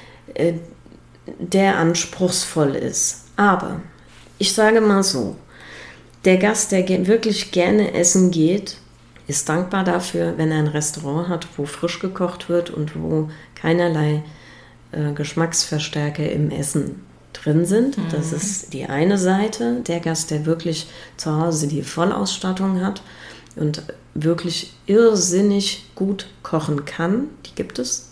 der anspruchsvoll ist. Aber ich sage mal so, der Gast, der wirklich gerne essen geht, ist dankbar dafür, wenn er ein Restaurant hat, wo frisch gekocht wird und wo keinerlei Geschmacksverstärker im Essen drin sind. Das ist die eine Seite. Der Gast, der wirklich zu Hause die Vollausstattung hat und wirklich irrsinnig gut kochen kann, die gibt es,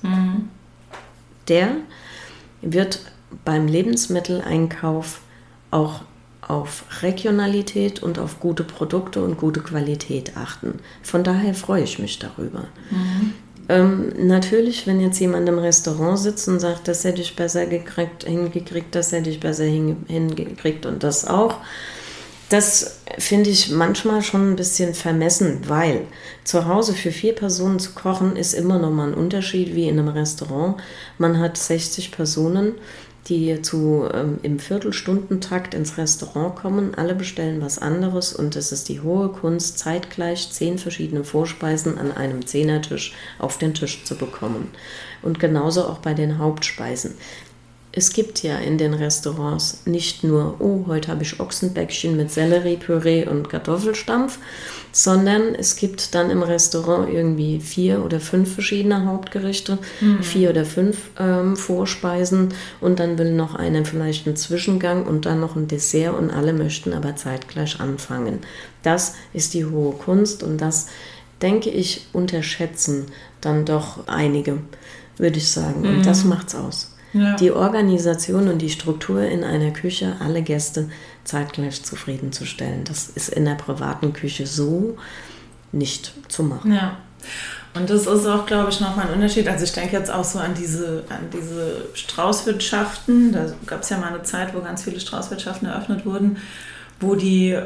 der wird beim Lebensmitteleinkauf auch auf Regionalität und auf gute Produkte und gute Qualität achten. Von daher freue ich mich darüber. Natürlich, wenn jetzt jemand im Restaurant sitzt und sagt, das hätte ich besser hingekriegt, das hätte ich besser hingekriegt und das auch, das finde ich manchmal schon ein bisschen vermessen, weil zu Hause für 4 Personen zu kochen ist immer noch mal ein Unterschied wie in einem Restaurant. Man hat 60 Personen, die im Viertelstundentakt ins Restaurant kommen. Alle bestellen was anderes und es ist die hohe Kunst, zeitgleich 10 verschiedene Vorspeisen an einem Zehnertisch auf den Tisch zu bekommen. Und genauso auch bei den Hauptspeisen. Es gibt ja in den Restaurants nicht nur, oh, heute habe ich Ochsenbäckchen mit Selleriepüree und Kartoffelstampf, sondern es gibt dann im Restaurant irgendwie 4 oder 5 verschiedene Hauptgerichte, 4 oder 5 Vorspeisen und dann will noch einer vielleicht einen Zwischengang und dann noch ein Dessert und alle möchten aber zeitgleich anfangen. Das ist die hohe Kunst und das, denke ich, unterschätzen dann doch einige, würde ich sagen. Und das macht's aus. Ja. Die Organisation und die Struktur in einer Küche, alle Gäste zeitgleich zufriedenzustellen. Das ist in der privaten Küche so nicht zu machen. Ja, und das ist auch, glaube ich, nochmal ein Unterschied. Also ich denke jetzt auch so an diese Straußwirtschaften. Da gab es ja mal eine Zeit, wo ganz viele Straußwirtschaften eröffnet wurden, wo die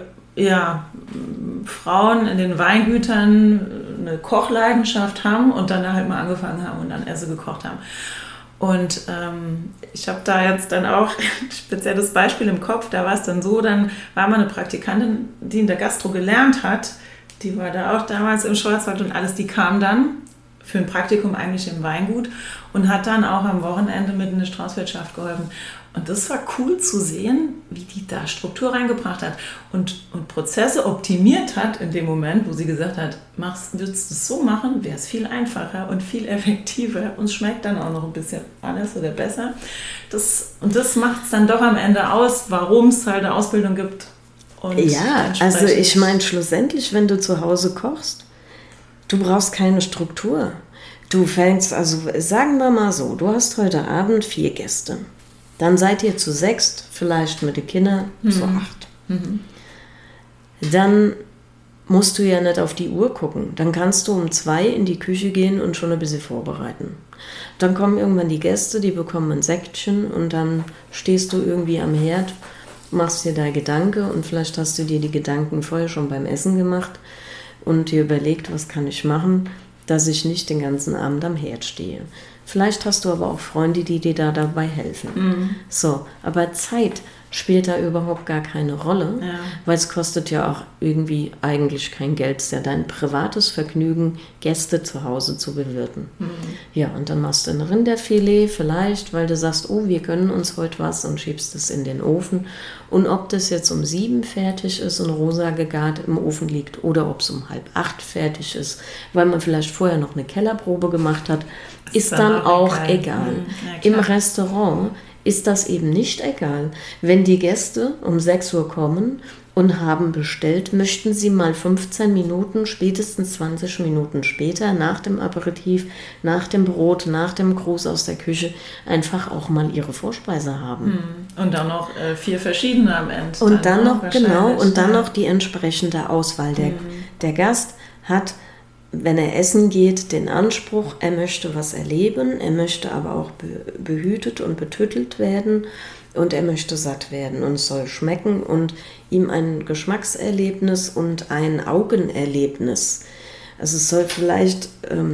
Frauen in den Weingütern eine Kochleidenschaft haben und dann halt mal angefangen haben und dann Esse gekocht haben. Und ich habe da jetzt dann auch ein spezielles Beispiel im Kopf. Da war es dann so, dann war mal eine Praktikantin, die in der Gastro gelernt hat. Die war da auch damals im Schwarzwald und alles. Die kam dann für ein Praktikum eigentlich im Weingut und hat dann auch am Wochenende mit in der Straußwirtschaft geholfen. Und das war cool zu sehen, wie die da Struktur reingebracht hat und Prozesse optimiert hat in dem Moment, wo sie gesagt hat, würdest du es so machen, wäre es viel einfacher und viel effektiver und schmeckt dann auch noch ein bisschen anders oder besser. Und das macht es dann doch am Ende aus, warum es halt eine Ausbildung gibt. Und ja, also ich meine schlussendlich, wenn du zu Hause kochst, du brauchst keine Struktur. Du fängst, also sagen wir mal so, du hast heute Abend 4 Gäste. Dann seid ihr zu 6, vielleicht mit den Kindern zu 8. Dann musst du ja nicht auf die Uhr gucken. Dann kannst du um 2 in die Küche gehen und schon ein bisschen vorbereiten. Dann kommen irgendwann die Gäste, die bekommen ein Säckchen und dann stehst du irgendwie am Herd, machst dir da Gedanken und vielleicht hast du dir die Gedanken vorher schon beim Essen gemacht und dir überlegt, was kann ich machen, dass ich nicht den ganzen Abend am Herd stehe. Vielleicht hast du aber auch Freunde, die dir da dabei helfen. So, aber Zeit spielt da überhaupt gar keine Rolle, weil es kostet ja auch irgendwie eigentlich kein Geld. Es ist ja dein privates Vergnügen, Gäste zu Hause zu bewirten. Ja, und dann machst du ein Rinderfilet vielleicht, weil du sagst, oh, wir gönnen uns heute was und schiebst es in den Ofen. Und ob das jetzt um 7 fertig ist und rosa gegart im Ofen liegt oder ob es um 7:30 fertig ist, weil man vielleicht vorher noch eine Kellerprobe gemacht hat, ist dann auch egal. Im Restaurant ist das eben nicht egal. Wenn die Gäste um 6 Uhr kommen und haben bestellt, möchten sie mal 15 Minuten, spätestens 20 Minuten später, nach dem Aperitif, nach dem Brot, nach dem Gruß aus der Küche, einfach auch mal ihre Vorspeise haben. Und dann noch 4 verschiedene am Ende. Und dann noch, genau, und dann noch die entsprechende Auswahl. Der Gast hat, wenn er essen geht, den Anspruch, er möchte was erleben, er möchte aber auch behütet und betüttelt werden und er möchte satt werden und es soll schmecken und ihm ein Geschmackserlebnis und ein Augenerlebnis. Also es soll vielleicht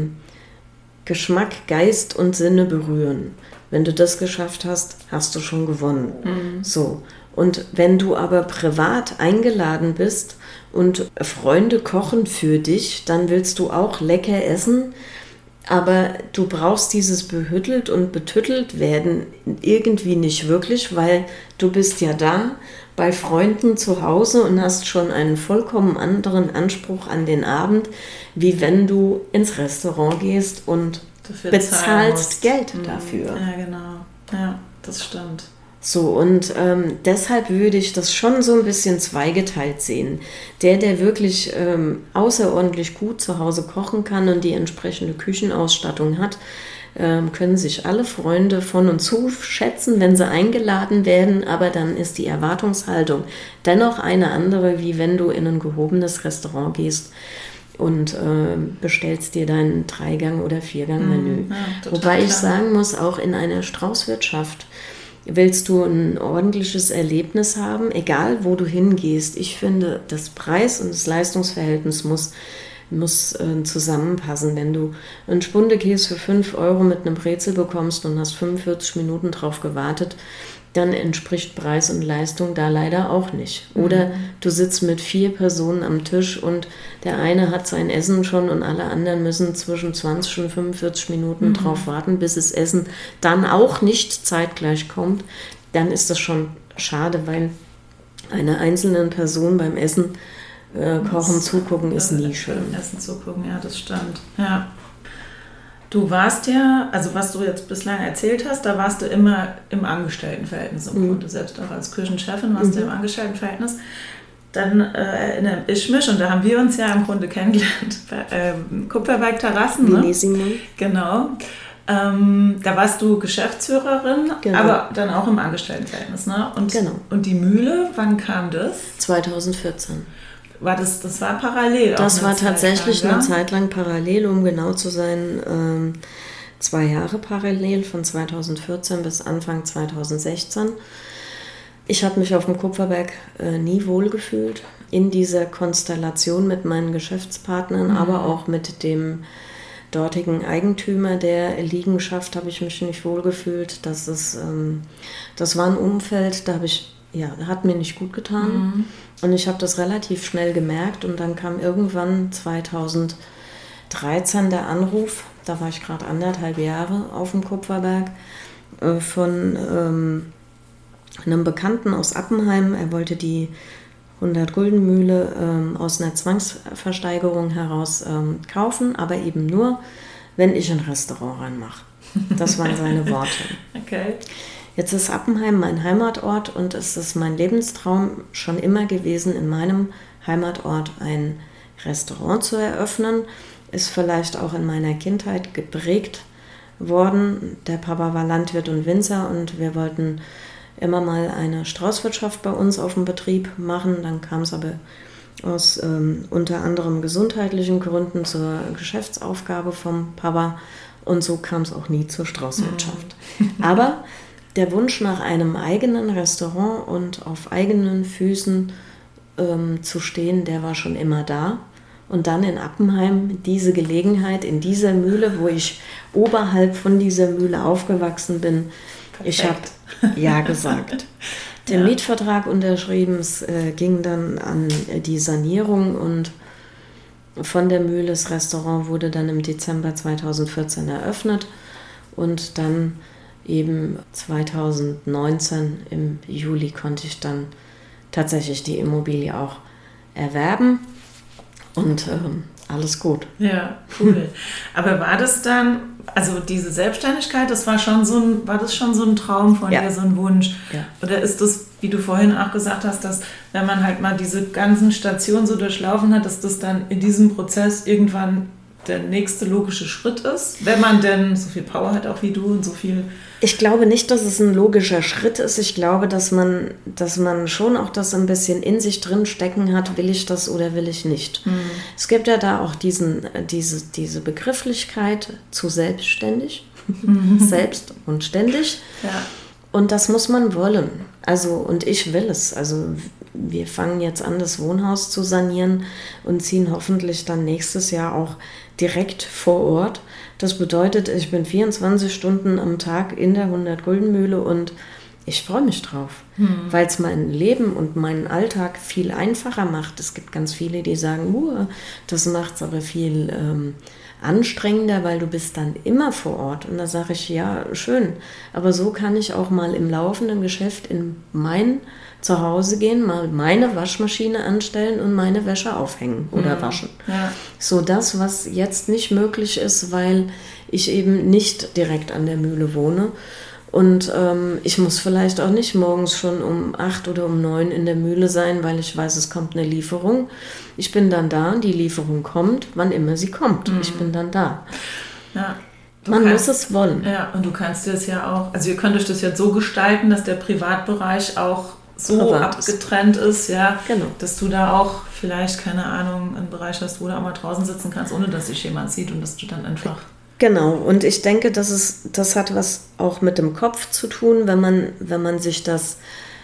Geschmack, Geist und Sinne berühren. Wenn du das geschafft hast, hast du schon gewonnen. So. Und wenn du aber privat eingeladen bist und Freunde kochen für dich, dann willst du auch lecker essen, aber du brauchst dieses behüttelt und betüttelt werden irgendwie nicht wirklich, weil du bist ja da bei Freunden zu Hause und hast schon einen vollkommen anderen Anspruch an den Abend, wie wenn du ins Restaurant gehst und bezahlst Geld dafür. Ja, genau. Ja, das stimmt. So, und deshalb würde ich das schon so ein bisschen zweigeteilt sehen. Der wirklich außerordentlich gut zu Hause kochen kann und die entsprechende Küchenausstattung hat, können sich alle Freunde von und zu schätzen, wenn sie eingeladen werden, aber dann ist die Erwartungshaltung dennoch eine andere, wie wenn du in ein gehobenes Restaurant gehst und bestellst dir dein 3-Gang- oder 4-Gang-Menü. Wobei ich sagen muss, auch in einer Straußwirtschaft willst du ein ordentliches Erlebnis haben, egal wo du hingehst. Ich finde, das Preis- und das Leistungsverhältnis muss zusammenpassen. Wenn du einen Spundekäse für 5 € mit einem Brezel bekommst und hast 45 Minuten drauf gewartet, dann entspricht Preis und Leistung da leider auch nicht. Oder du sitzt mit 4 Personen am Tisch und der eine hat sein Essen schon und alle anderen müssen zwischen 20 und 45 Minuten drauf warten, bis das Essen dann auch nicht zeitgleich kommt. Dann ist das schon schade, weil einer einzelnen Person beim Essen kochen, zugucken ist nie schön. Beim Essen zugucken, ja, das stimmt. Ja. Du warst ja, also was du jetzt bislang erzählt hast, da warst du immer im Angestelltenverhältnis im Grunde. Selbst auch als Küchenchefin warst du im Angestelltenverhältnis. Dann erinnere ich mich, und da haben wir uns ja im Grunde kennengelernt, bei Kupferberg-Terrassen. Ne? Genau. Da warst du Geschäftsführerin, aber dann auch im Angestelltenverhältnis. Ne? Und die Mühle, wann kam das? 2014. Das war parallel? Das war tatsächlich eine Zeit lang parallel, um genau zu sein, 2 Jahre parallel, von 2014 bis Anfang 2016. Ich habe mich auf dem Kupferberg nie wohlgefühlt, in dieser Konstellation mit meinen Geschäftspartnern, aber auch mit dem dortigen Eigentümer der Liegenschaft habe ich mich nicht wohlgefühlt. Das war ein Umfeld, hat mir nicht gut getan. Und ich habe das relativ schnell gemerkt und dann kam irgendwann 2013 der Anruf, da war ich gerade 1,5 Jahre auf dem Kupferberg, von einem Bekannten aus Appenheim. Er wollte die 100-Gulden-Mühle aus einer Zwangsversteigerung heraus kaufen, aber eben nur, wenn ich ein Restaurant reinmache. Das waren seine Worte. Okay. Jetzt ist Appenheim mein Heimatort und es ist mein Lebenstraum schon immer gewesen, in meinem Heimatort ein Restaurant zu eröffnen. Ist vielleicht auch in meiner Kindheit geprägt worden. Der Papa war Landwirt und Winzer und wir wollten immer mal eine Straußwirtschaft bei uns auf dem Betrieb machen. Dann kam es aber aus unter anderem gesundheitlichen Gründen zur Geschäftsaufgabe vom Papa und so kam es auch nie zur Straußwirtschaft. Aber der Wunsch nach einem eigenen Restaurant und auf eigenen Füßen zu stehen, der war schon immer da. Und dann in Appenheim diese Gelegenheit, in dieser Mühle, wo ich oberhalb von dieser Mühle aufgewachsen bin. Perfekt. Ich habe ja gesagt. den Mietvertrag unterschrieben. Es ging dann an die Sanierung und von der Mühle, das Restaurant wurde dann im Dezember 2014 eröffnet und dann eben 2019 im Juli konnte ich dann tatsächlich die Immobilie auch erwerben und alles gut. Ja, cool. Aber war das dann, also diese Selbstständigkeit, das war das schon so ein Traum von dir, so ein Wunsch? Ja. Oder ist das, wie du vorhin auch gesagt hast, dass wenn man halt mal diese ganzen Stationen so durchlaufen hat, dass das dann in diesem Prozess irgendwann der nächste logische Schritt ist, wenn man denn so viel Power hat auch wie du und so viel... Ich glaube nicht, dass es ein logischer Schritt ist. Ich glaube, dass man schon auch das ein bisschen in sich drin stecken hat, will ich das oder will ich nicht. Es gibt ja da auch diese Begrifflichkeit zu selbstständig, selbst und ständig. Ja. Und das muss man wollen. Also, und ich will es. Also wir fangen jetzt an, das Wohnhaus zu sanieren und ziehen hoffentlich dann nächstes Jahr auch direkt vor Ort. Das bedeutet, ich bin 24 Stunden am Tag in der 100-Gulden-Mühle und ich freue mich drauf, weil es mein Leben und meinen Alltag viel einfacher macht. Es gibt ganz viele, die sagen, das macht es aber viel anstrengender, weil du bist dann immer vor Ort. Und da sage ich, ja, schön, aber so kann ich auch mal im laufenden Geschäft in mein Zuhause gehen, mal meine Waschmaschine anstellen und meine Wäsche aufhängen oder waschen. Ja. So das, was jetzt nicht möglich ist, weil ich eben nicht direkt an der Mühle wohne. Und ich muss vielleicht auch nicht morgens schon um 8 oder um 9 in der Mühle sein, weil ich weiß, es kommt eine Lieferung. Ich bin dann da, die Lieferung kommt, wann immer sie kommt. Ich bin dann da. Ja. Man muss es wollen. Ja, und du kannst es ja auch, also ihr könnt euch das jetzt so gestalten, dass der Privatbereich auch so privat abgetrennt ist, ja, genau. Dass du da auch vielleicht, keine Ahnung, einen Bereich hast, wo du auch mal draußen sitzen kannst, ohne dass sich jemand sieht und dass du dann einfach... Genau, und ich denke, das hat was auch mit dem Kopf zu tun, wenn man sich das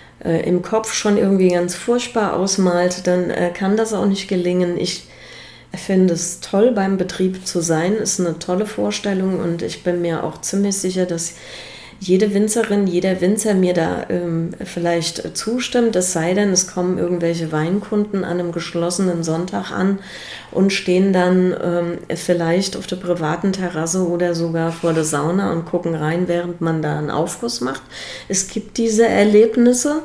im Kopf schon irgendwie ganz furchtbar ausmalt, dann kann das auch nicht gelingen. Ich finde es toll, beim Betrieb zu sein, ist eine tolle Vorstellung und ich bin mir auch ziemlich sicher, dass jede Winzerin, jeder Winzer mir da vielleicht zustimmt, es sei denn, es kommen irgendwelche Weinkunden an einem geschlossenen Sonntag an und stehen dann vielleicht auf der privaten Terrasse oder sogar vor der Sauna und gucken rein, während man da einen Aufguss macht. Es gibt diese Erlebnisse.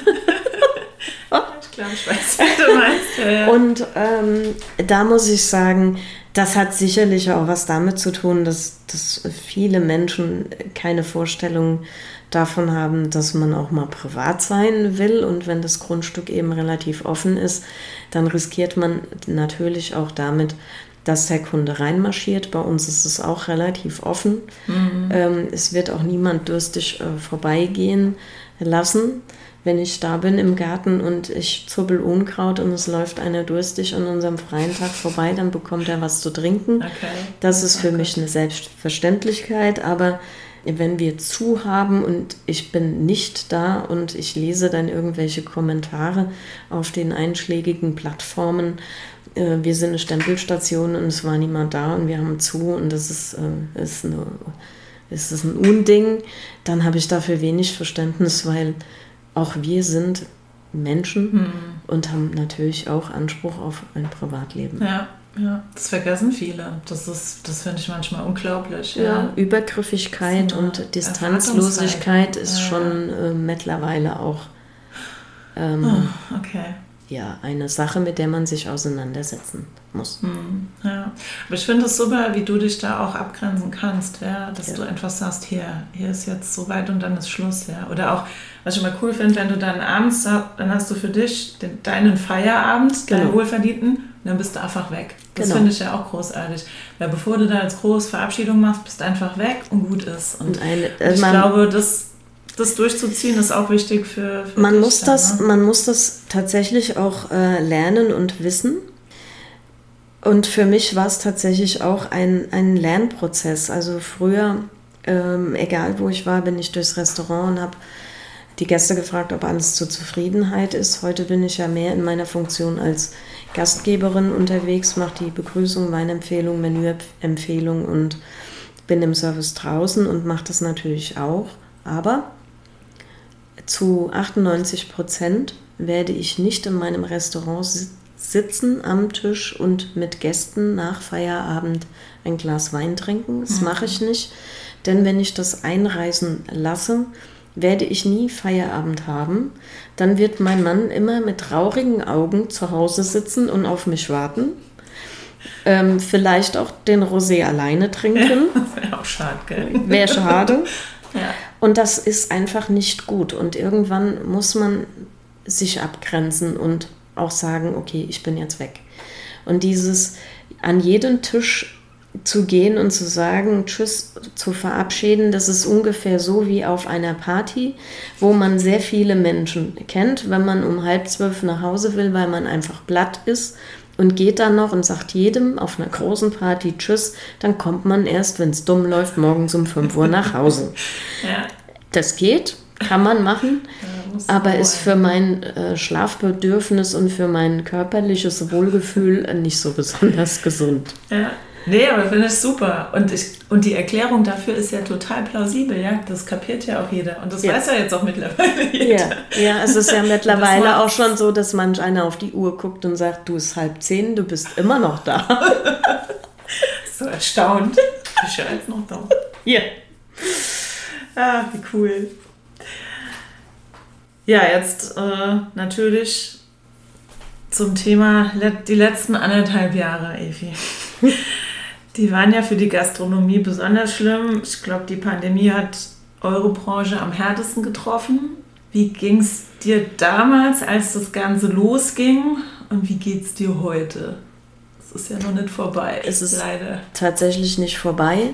Ich glaube, ich weiß, was du meinst. Ja. Und da muss ich sagen, das hat sicherlich auch was damit zu tun, dass viele Menschen keine Vorstellung davon haben, dass man auch mal privat sein will. Und wenn das Grundstück eben relativ offen ist, dann riskiert man natürlich auch damit, dass der Kunde reinmarschiert. Bei uns ist es auch relativ offen. Es wird auch niemand durstig vorbeigehen lassen. Wenn ich da bin im Garten und ich zuppel Unkraut und es läuft einer durstig an unserem freien Tag vorbei, dann bekommt er was zu trinken. Okay. Das ist für mich eine Selbstverständlichkeit, aber wenn wir zu haben und ich bin nicht da und ich lese dann irgendwelche Kommentare auf den einschlägigen Plattformen, wir sind eine Stempelstation und es war niemand da und wir haben zu und das ist ein Unding, dann habe ich dafür wenig Verständnis, weil auch wir sind Menschen und haben natürlich auch Anspruch auf ein Privatleben. Ja, das vergessen viele. Das finde ich manchmal unglaublich. Ja, Übergriffigkeit und Distanzlosigkeit ist schon mittlerweile auch eine Sache, mit der man sich auseinandersetzen muss. Ja, aber ich finde es super, wie du dich da auch abgrenzen kannst, ja, dass du einfach sagst, hier ist jetzt so weit und dann ist Schluss, ja. Oder auch, was ich immer cool finde, wenn du dann abends, dann hast du für dich deinen Feierabend, deinen wohlverdienten, und dann bist du einfach weg. Das finde ich ja auch großartig. Weil bevor du da jetzt groß Verabschiedung machst, bist du einfach weg und gut ist. Und ich glaube, das durchzuziehen ist auch wichtig für man dich. Man muss das tatsächlich auch lernen und wissen. Und für mich war es tatsächlich auch ein Lernprozess. Also früher, egal wo ich war, bin ich durchs Restaurant und habe die Gäste gefragt, ob alles zur Zufriedenheit ist. Heute bin ich ja mehr in meiner Funktion als Gastgeberin unterwegs, mache die Begrüßung, Weinempfehlung, Menüempfehlung und bin im Service draußen und mache das natürlich auch. Aber zu 98% werde ich nicht in meinem Restaurant sitzen am Tisch und mit Gästen nach Feierabend ein Glas Wein trinken. Das mache ich nicht, denn wenn ich das einreisen lasse, werde ich nie Feierabend haben. Dann wird mein Mann immer mit traurigen Augen zu Hause sitzen und auf mich warten. Vielleicht auch den Rosé alleine trinken. Das wäre auch schade, gell? Wäre schade. Ja. Und das ist einfach nicht gut. Und irgendwann muss man sich abgrenzen und auch sagen, okay, ich bin jetzt weg. Und dieses an jeden Tisch zu gehen und zu sagen, tschüss, zu verabschieden, das ist ungefähr so wie auf einer Party, wo man sehr viele Menschen kennt, wenn man um 11:30 nach Hause will, weil man einfach platt ist und geht dann noch und sagt jedem auf einer großen Party tschüss, dann kommt man erst, wenn es dumm läuft, morgens um 5 Uhr nach Hause. Ja. Das geht, kann man machen, aber ist für mein Schlafbedürfnis und für mein körperliches Wohlgefühl nicht so besonders gesund. Ja. Nee, aber finde ich super. Und die Erklärung dafür ist ja total plausibel, ja. Das kapiert ja auch jeder. Und das weiß ja jetzt auch mittlerweile jeder. Ja, es ist ja mittlerweile auch schon so, dass manch einer auf die Uhr guckt und sagt, du, es ist 9:30, du bist immer noch da. So erstaunt. Ich bin ja jetzt noch da. Ja. Ah, wie cool. Ja, jetzt natürlich zum Thema die letzten 1,5 Jahre, Evi. Die waren ja für die Gastronomie besonders schlimm. Ich glaube, die Pandemie hat eure Branche am härtesten getroffen. Wie ging es dir damals, als das Ganze losging? Und wie geht es dir heute? Es ist ja noch nicht vorbei. Es ist leider tatsächlich nicht vorbei.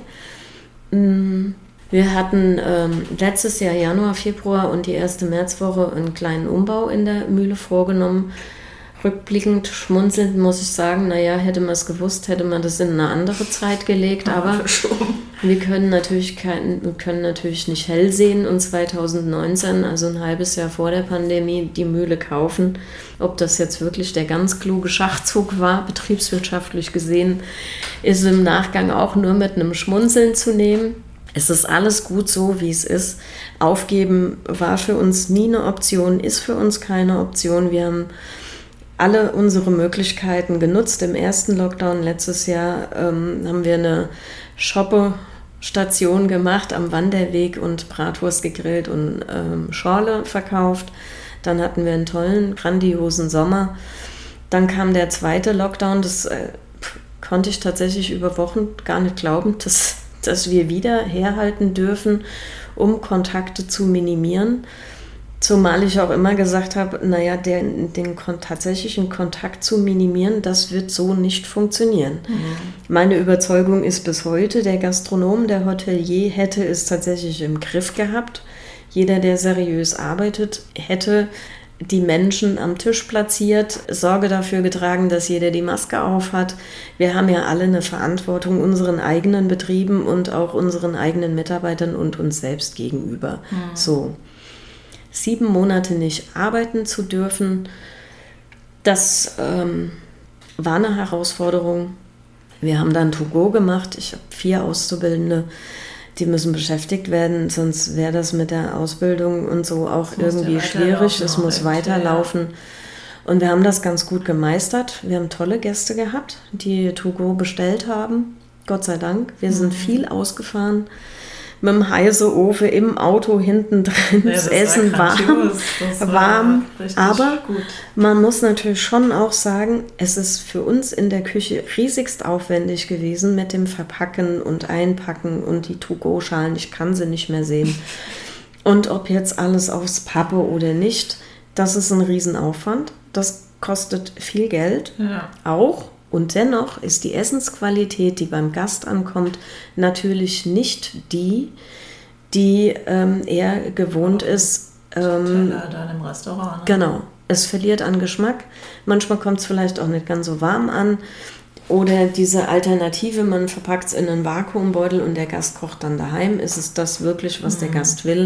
Wir hatten letztes Jahr Januar, Februar und die erste Märzwoche einen kleinen Umbau in der Mühle vorgenommen. Rückblickend, schmunzelnd muss ich sagen, naja, hätte man es gewusst, hätte man das in eine andere Zeit gelegt, aber wir können natürlich nicht hell sehen und 2019, also ein halbes Jahr vor der Pandemie, die Mühle kaufen. Ob das jetzt wirklich der ganz kluge Schachzug war, betriebswirtschaftlich gesehen, ist im Nachgang auch nur mit einem Schmunzeln zu nehmen. Es ist alles gut so, wie es ist. Aufgeben war für uns nie eine Option, ist für uns keine Option. Wir haben alle unsere Möglichkeiten genutzt. Im ersten Lockdown letztes Jahr haben wir eine Shoppe-Station gemacht am Wanderweg und Bratwurst gegrillt und Schorle verkauft. Dann hatten wir einen tollen, grandiosen Sommer. Dann kam der zweite Lockdown. Das konnte ich tatsächlich über Wochen gar nicht glauben, dass wir wieder herhalten dürfen, um Kontakte zu minimieren. Zumal ich auch immer gesagt habe, naja, den tatsächlichen Kontakt zu minimieren, das wird so nicht funktionieren. Meine Überzeugung ist bis heute, der Gastronom, der Hotelier hätte es tatsächlich im Griff gehabt. Jeder, der seriös arbeitet, hätte die Menschen am Tisch platziert, Sorge dafür getragen, dass jeder die Maske auf hat. Wir haben ja alle eine Verantwortung unseren eigenen Betrieben und auch unseren eigenen Mitarbeitern und uns selbst gegenüber. So. 7 Monate nicht arbeiten zu dürfen, das war eine Herausforderung. Wir haben dann To-Go gemacht. Ich habe 4 Auszubildende, die müssen beschäftigt werden, sonst wäre das mit der Ausbildung und so auch irgendwie schwierig. Es muss weiterlaufen. Und wir haben das ganz gut gemeistert. Wir haben tolle Gäste gehabt, die To-Go bestellt haben. Gott sei Dank. Wir sind viel ausgefahren. Mit dem heißen Ofen im Auto hinten drin, ja, das Essen warm. Aber gut. Man muss natürlich schon auch sagen, es ist für uns in der Küche riesigst aufwendig gewesen mit dem Verpacken und Einpacken und die To-Go-Schalen. Ich kann sie nicht mehr sehen. Und ob jetzt alles aufs Pappe oder nicht, das ist ein Riesenaufwand. Das kostet viel Geld auch. Und dennoch ist die Essensqualität, die beim Gast ankommt, natürlich nicht die er gewohnt ist. Dann im Restaurant. Ne? Genau. Es verliert an Geschmack. Manchmal kommt es vielleicht auch nicht ganz so warm an. Oder diese Alternative, man verpackt es in einen Vakuumbeutel und der Gast kocht dann daheim. Ist es das wirklich, was der Gast will?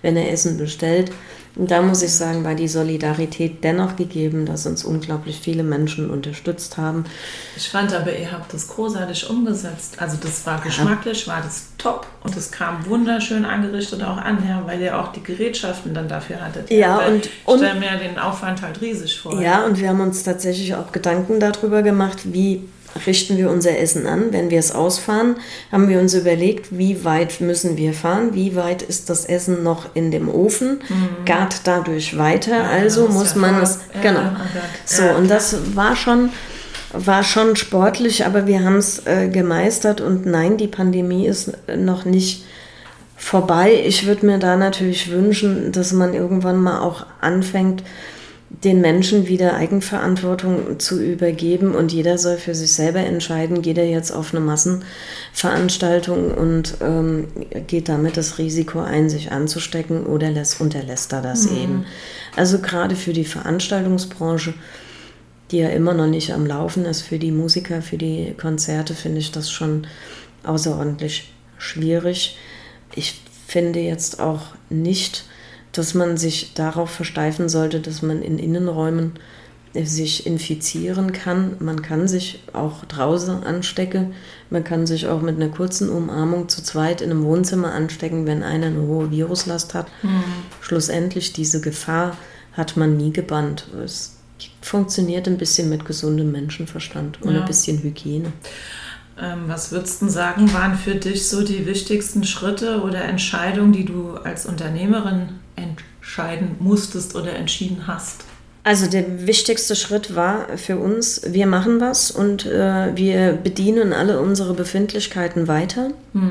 wenn er Essen bestellt. Und da muss ich sagen, war die Solidarität dennoch gegeben, dass uns unglaublich viele Menschen unterstützt haben. Ich fand aber, ihr habt das großartig umgesetzt. Also das war geschmacklich, war das top und es kam wunderschön angerichtet auch an, ja, weil ihr auch die Gerätschaften dann dafür hattet. Ja, und ich stelle mir den Aufwand halt riesig vor. Ja, und wir haben uns tatsächlich auch Gedanken darüber gemacht, wie richten wir unser Essen an. Wenn wir es ausfahren, haben wir uns überlegt, wie weit müssen wir fahren, wie weit ist das Essen noch in dem Ofen, gart dadurch weiter, ja, also muss man es, genau. So, und das war schon sportlich, aber wir haben es gemeistert und nein, die Pandemie ist noch nicht vorbei. Ich würde mir da natürlich wünschen, dass man irgendwann mal auch anfängt, den Menschen wieder Eigenverantwortung zu übergeben und jeder soll für sich selber entscheiden, geht er jetzt auf eine Massenveranstaltung und geht damit das Risiko ein, sich anzustecken oder unterlässt er das eben. Also gerade für die Veranstaltungsbranche, die ja immer noch nicht am Laufen ist, für die Musiker, für die Konzerte, finde ich das schon außerordentlich schwierig. Ich finde jetzt auch nicht, dass man sich darauf versteifen sollte, dass man in Innenräumen sich infizieren kann. Man kann sich auch draußen anstecken. Man kann sich auch mit einer kurzen Umarmung zu zweit in einem Wohnzimmer anstecken, wenn einer eine hohe Viruslast hat. Schlussendlich, diese Gefahr hat man nie gebannt. Es funktioniert ein bisschen mit gesundem Menschenverstand und ein bisschen Hygiene. Was würdest du sagen, waren für dich so die wichtigsten Schritte oder Entscheidungen, die du als Unternehmerin entscheiden musstest oder entschieden hast? Also der wichtigste Schritt war für uns, wir machen was und wir bedienen alle unsere Befindlichkeiten weiter.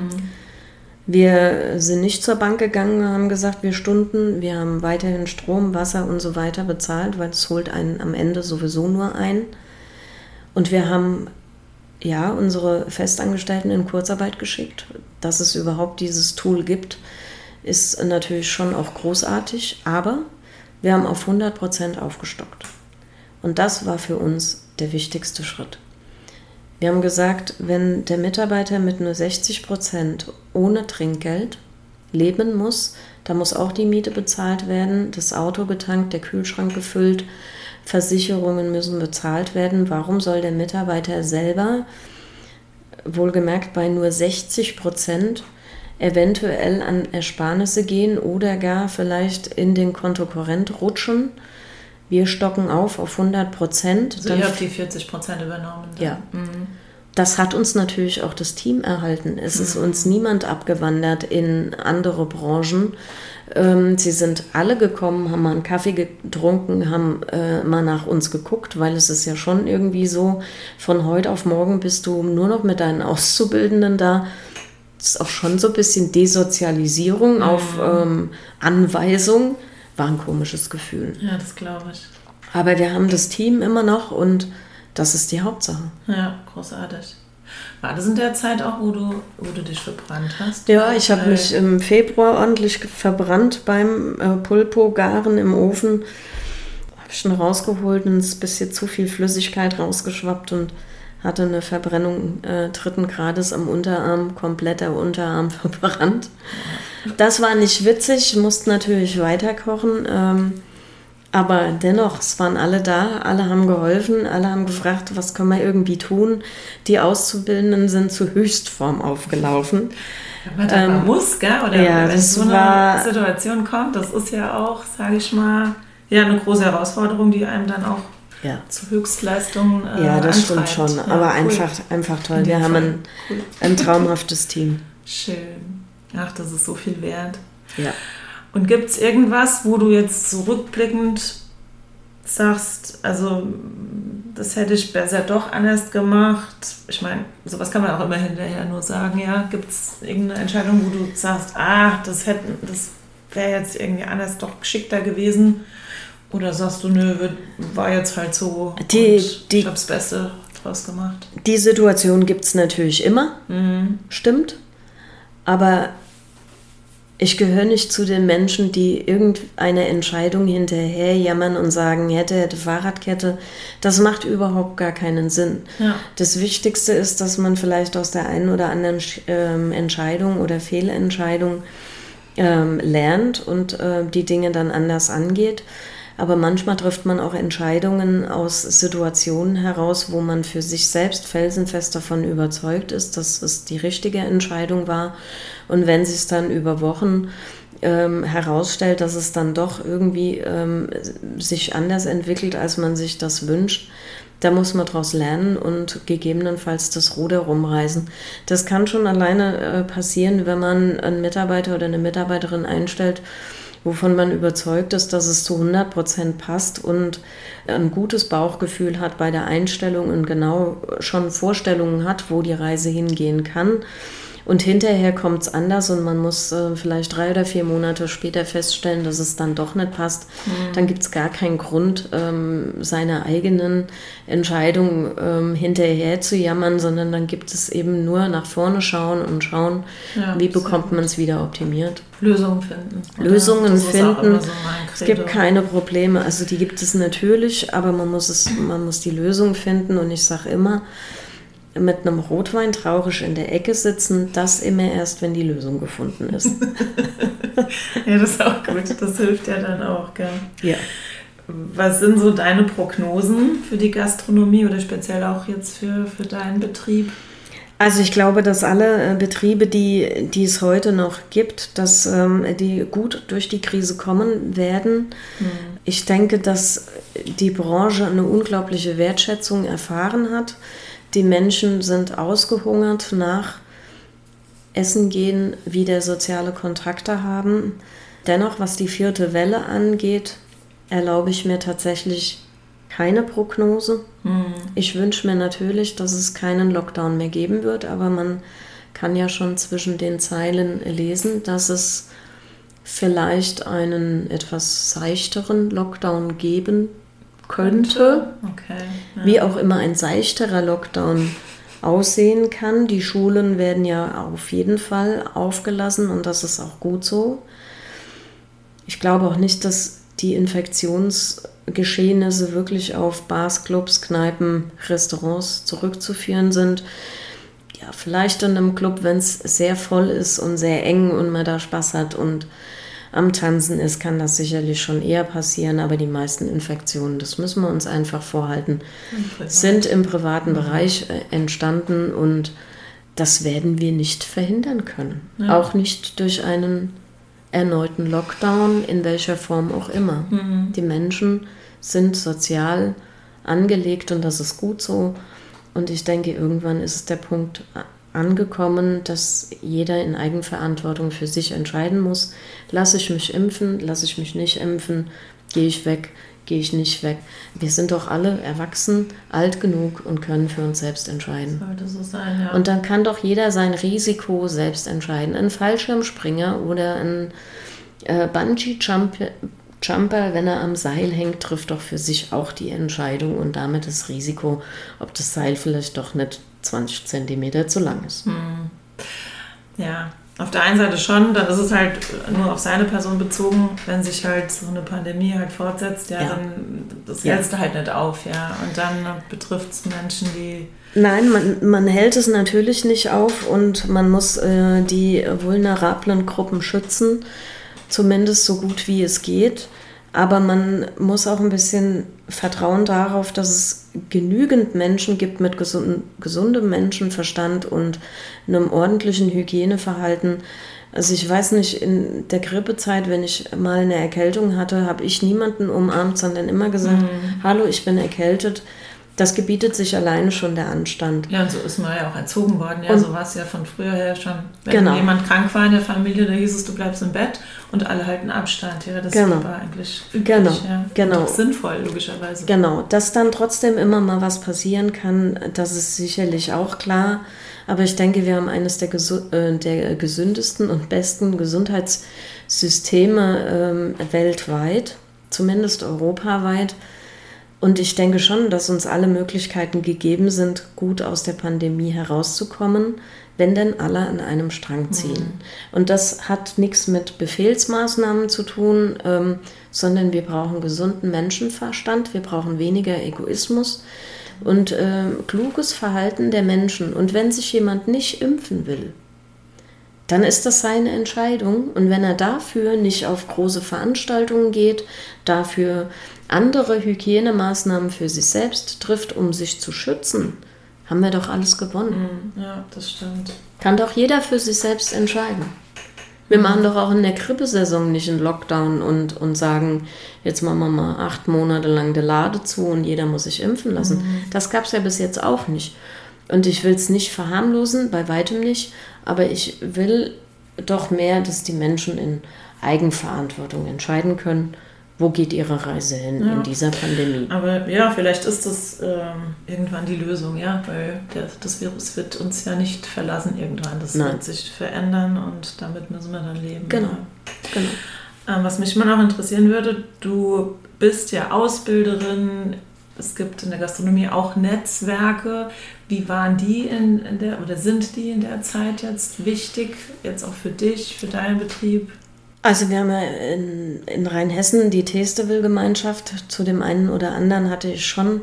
Wir sind nicht zur Bank gegangen, haben gesagt, wir haben weiterhin Strom, Wasser und so weiter bezahlt, weil es holt einen am Ende sowieso nur ein. Und wir haben unsere Festangestellten in Kurzarbeit geschickt. Dass es überhaupt dieses Tool gibt, ist natürlich schon auch großartig, aber wir haben auf 100% aufgestockt. Und das war für uns der wichtigste Schritt. Wir haben gesagt, wenn der Mitarbeiter mit nur 60% ohne Trinkgeld leben muss, da muss auch die Miete bezahlt werden, das Auto getankt, der Kühlschrank gefüllt, Versicherungen müssen bezahlt werden. Warum soll der Mitarbeiter selber, wohlgemerkt bei nur 60%, eventuell an Ersparnisse gehen oder gar vielleicht in den Kontokorrent rutschen? Wir stocken auf 100%. Also ihr habt die 40% übernommen. Dann. Ja. Das hat uns natürlich auch das Team erhalten. Es ist uns niemand abgewandert in andere Branchen. Sie sind alle gekommen, haben mal einen Kaffee getrunken, haben mal nach uns geguckt, weil es ist ja schon irgendwie so, von heute auf morgen bist du nur noch mit deinen Auszubildenden da. Das ist auch schon so ein bisschen Desozialisierung auf Anweisung. War ein komisches Gefühl. Ja, das glaube ich. Aber wir haben das Team immer noch und das ist die Hauptsache. Ja, großartig. War das in der Zeit auch, wo du dich verbrannt hast? Ja, ich habe mich im Februar ordentlich verbrannt beim Pulpo-Garen im Ofen. Habe ich schon rausgeholt und es ist ein bisschen zu viel Flüssigkeit rausgeschwappt und hatte eine Verbrennung 3. Grades am Unterarm, kompletter Unterarm verbrannt. Das war nicht witzig, musste natürlich weiterkochen. Aber dennoch, es waren alle da, alle haben geholfen, alle haben gefragt, was können wir irgendwie tun. Die Auszubildenden sind zur Höchstform aufgelaufen. Ja, man muss, gell? Oder ja, wenn so eine Situation kommt, das ist ja auch, sage ich mal, eine große Herausforderung, die einem dann auch zu Höchstleistungen ja, das antreibt. Stimmt schon, aber cool. einfach toll. Wir haben ein traumhaftes Team. Schön. Ach, das ist so viel wert. Ja. Und gibt es irgendwas, wo du jetzt zurückblickend sagst, also das hätte ich besser doch anders gemacht? Ich meine, sowas kann man auch immer hinterher nur sagen, ja. Gibt es irgendeine Entscheidung, wo du sagst, das wäre jetzt irgendwie anders doch geschickter gewesen? Oder sagst du, nö, war jetzt halt so ich habe das Beste draus gemacht? Die Situation gibt es natürlich immer, stimmt. Aber ich gehöre nicht zu den Menschen, die irgendeine Entscheidung hinterher jammern und sagen, hätte Fahrradkette. Das macht überhaupt gar keinen Sinn. Ja. Das Wichtigste ist, dass man vielleicht aus der einen oder anderen Entscheidung oder Fehlentscheidung lernt und die Dinge dann anders angeht. Aber manchmal trifft man auch Entscheidungen aus Situationen heraus, wo man für sich selbst felsenfest davon überzeugt ist, dass es die richtige Entscheidung war. Und wenn sich es dann über Wochen herausstellt, dass es dann doch irgendwie sich anders entwickelt, als man sich das wünscht, da muss man daraus lernen und gegebenenfalls das Ruder rumreißen. Das kann schon alleine passieren, wenn man einen Mitarbeiter oder eine Mitarbeiterin einstellt, wovon man überzeugt ist, dass es zu 100% passt und ein gutes Bauchgefühl hat bei der Einstellung und genau schon Vorstellungen hat, wo die Reise hingehen kann. Und hinterher kommt es anders und man muss vielleicht 3 oder 4 Monate später feststellen, dass es dann doch nicht passt. Dann gibt es gar keinen Grund, seiner eigenen Entscheidung hinterher zu jammern, sondern dann gibt es eben nur nach vorne schauen und schauen, wie bekommt man es wieder optimiert. Lösungen finden. Lösungen finden. So es gibt keine Probleme, also die gibt es natürlich, aber man muss die Lösung finden und ich sage immer, mit einem Rotwein traurig in der Ecke sitzen, das immer erst, wenn die Lösung gefunden ist. Ja, das ist auch gut. Das hilft ja dann auch, gell? Ja. Was sind so deine Prognosen für die Gastronomie oder speziell auch jetzt für deinen Betrieb? Also ich glaube, dass alle Betriebe, die es heute noch gibt, dass die gut durch die Krise kommen werden. Ich denke, dass die Branche eine unglaubliche Wertschätzung erfahren hat. Die Menschen sind ausgehungert nach Essen gehen, wieder soziale Kontakte haben. Dennoch, was die 4. Welle angeht, erlaube ich mir tatsächlich keine Prognose. Ich wünsche mir natürlich, dass es keinen Lockdown mehr geben wird, aber man kann ja schon zwischen den Zeilen lesen, dass es vielleicht einen etwas seichteren Lockdown geben könnte, okay, ja. Wie auch immer ein seichterer Lockdown aussehen kann. Die Schulen werden ja auf jeden Fall aufgelassen und das ist auch gut so. Ich glaube auch nicht, dass die Infektionsgeschehnisse wirklich auf Bars, Clubs, Kneipen, Restaurants zurückzuführen sind. Ja, vielleicht in einem Club, wenn es sehr voll ist und sehr eng und man da Spaß hat und am Tanzen ist, kann das sicherlich schon eher passieren, aber die meisten Infektionen, das müssen wir uns einfach vorhalten, sind im privaten Bereich entstanden und das werden wir nicht verhindern können. Ja. Auch nicht durch einen erneuten Lockdown, in welcher Form auch immer. Die Menschen sind sozial angelegt und das ist gut so. Und ich denke, irgendwann ist der Punkt angekommen, dass jeder in Eigenverantwortung für sich entscheiden muss, lasse ich mich impfen, lasse ich mich nicht impfen, gehe ich weg, gehe ich nicht weg. Wir sind doch alle erwachsen, alt genug und können für uns selbst entscheiden. Sollte so sein, ja. Und dann kann doch jeder sein Risiko selbst entscheiden. Ein Fallschirmspringer oder ein Bungee-Jumper, wenn er am Seil hängt, trifft doch für sich auch die Entscheidung und damit das Risiko, ob das Seil vielleicht doch nicht 20 Zentimeter zu lang ist. Ja, auf der einen Seite schon, dann ist es halt nur auf seine Person bezogen, wenn sich halt so eine Pandemie halt fortsetzt, dann das hältst du halt nicht auf, ja. Und dann betrifft es Menschen, die... Nein, man hält es natürlich nicht auf und man muss die vulnerablen Gruppen schützen, zumindest so gut wie es geht. Aber man muss auch ein bisschen vertrauen darauf, dass es genügend Menschen gibt mit gesundem Menschenverstand und einem ordentlichen Hygieneverhalten. Also ich weiß nicht, in der Grippezeit, wenn ich mal eine Erkältung hatte, habe ich niemanden umarmt, sondern immer gesagt, hallo, ich bin erkältet. Das gebietet sich alleine schon der Anstand. Ja, und so ist man ja auch erzogen worden. Ja, so war es ja von früher her schon. Wenn jemand krank war in der Familie, da hieß es, du bleibst im Bett und alle halten Abstand. Ja, das war eigentlich üblich, genau. Und auch sinnvoll, logischerweise. Genau, dass dann trotzdem immer mal was passieren kann, das ist sicherlich auch klar. Aber ich denke, wir haben eines der gesündesten und besten Gesundheitssysteme weltweit, zumindest europaweit. Und ich denke schon, dass uns alle Möglichkeiten gegeben sind, gut aus der Pandemie herauszukommen, wenn denn alle an einem Strang ziehen. Und das hat nichts mit Befehlsmaßnahmen zu tun, sondern wir brauchen gesunden Menschenverstand, wir brauchen weniger Egoismus und kluges Verhalten der Menschen. Und wenn sich jemand nicht impfen will, dann ist das seine Entscheidung. Und wenn er dafür nicht auf große Veranstaltungen geht, dafür andere Hygienemaßnahmen für sich selbst trifft, um sich zu schützen, haben wir doch alles gewonnen. Ja, das stimmt. Kann doch jeder für sich selbst entscheiden. Wir machen doch auch in der Grippesaison nicht einen Lockdown und sagen, jetzt machen wir mal 8 Monate lang die Lade zu und jeder muss sich impfen lassen. Das gab es ja bis jetzt auch nicht. Und ich will es nicht verharmlosen, bei weitem nicht, aber ich will doch mehr, dass die Menschen in Eigenverantwortung entscheiden können, wo geht ihre Reise hin in dieser Pandemie. Aber ja, vielleicht ist das irgendwann die Lösung, ja, weil das Virus wird uns ja nicht verlassen irgendwann. Das wird sich verändern und damit müssen wir dann leben. Genau. Was mich mal noch interessieren würde, du bist ja Ausbilderin, es gibt in der Gastronomie auch Netzwerke. Wie waren die sind die in der Zeit jetzt wichtig, jetzt auch für dich, für deinen Betrieb? Also wir haben ja in Rheinhessen die Teesteville-Gemeinschaft. Zu dem einen oder anderen hatte ich schon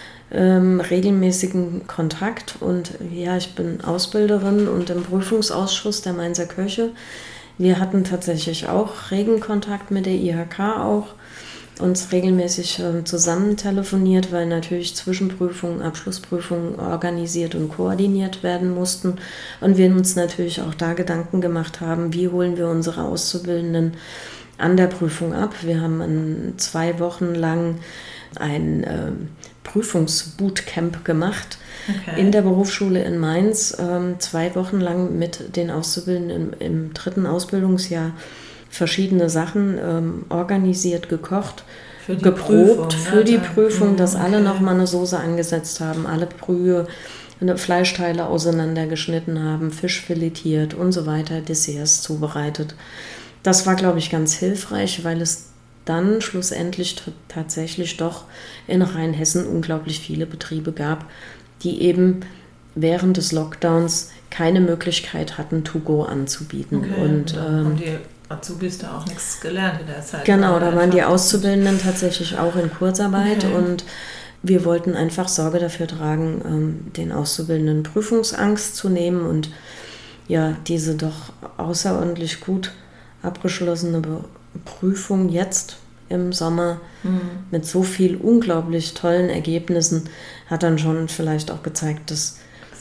regelmäßigen Kontakt. Und ja, ich bin Ausbilderin und im Prüfungsausschuss der Mainzer Köche. Wir hatten tatsächlich auch regen Kontakt mit der IHK auch. Uns regelmäßig zusammen telefoniert, weil natürlich Zwischenprüfungen, Abschlussprüfungen organisiert und koordiniert werden mussten. Und wir uns natürlich auch da Gedanken gemacht haben, wie holen wir unsere Auszubildenden an der Prüfung ab. Wir haben 2 Wochen lang ein Prüfungsbootcamp gemacht in der Berufsschule in Mainz. 2 Wochen lang mit den Auszubildenden im 3. Ausbildungsjahr verschiedene Sachen organisiert, gekocht, geprobt für die Prüfung, dass alle nochmal eine Soße angesetzt haben, alle Brühe, Fleischteile auseinandergeschnitten haben, Fisch filetiert und so weiter, Desserts zubereitet. Das war, glaube ich, ganz hilfreich, weil es dann schlussendlich tatsächlich doch in Rheinhessen unglaublich viele Betriebe gab, die eben während des Lockdowns keine Möglichkeit hatten, To-Go anzubieten. Und haben die Azubis da auch nichts gelernt in der Zeit. Genau, da waren die Auszubildenden tatsächlich auch in Kurzarbeit und wir wollten einfach Sorge dafür tragen, den Auszubildenden Prüfungsangst zu nehmen und ja, diese doch außerordentlich gut abgeschlossene Prüfung jetzt im Sommer mit so viel unglaublich tollen Ergebnissen hat dann schon vielleicht auch gezeigt, dass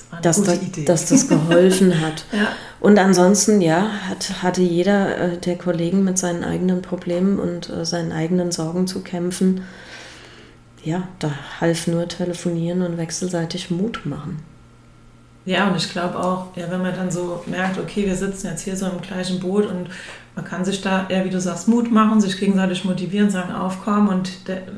das geholfen hat. Und ansonsten, hatte jeder der Kollegen mit seinen eigenen Problemen und seinen eigenen Sorgen zu kämpfen. Ja, da half nur telefonieren und wechselseitig Mut machen. Ja, und ich glaube auch, wenn man dann so merkt, okay, wir sitzen jetzt hier so im gleichen Boot und man kann sich da, wie du sagst, Mut machen, sich gegenseitig motivieren, sagen, aufkommen und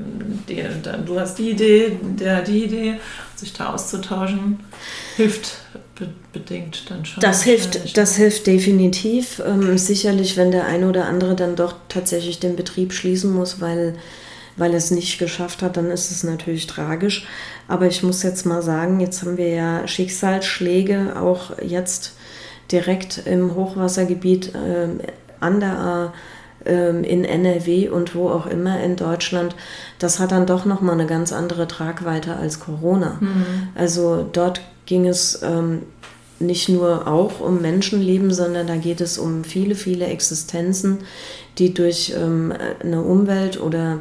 du hast die Idee, der die Idee, sich da auszutauschen, hilft bedingt dann schon. Das hilft definitiv. Sicherlich, wenn der eine oder andere dann doch tatsächlich den Betrieb schließen muss, weil er es nicht geschafft hat, dann ist es natürlich tragisch. Aber ich muss jetzt mal sagen, jetzt haben wir ja Schicksalsschläge, auch jetzt direkt im Hochwassergebiet an der A, in NRW und wo auch immer in Deutschland. Das hat dann doch nochmal eine ganz andere Tragweite als Corona. Also dort ging es nicht nur auch um Menschenleben, sondern da geht es um viele, viele Existenzen, die durch eine Umwelt oder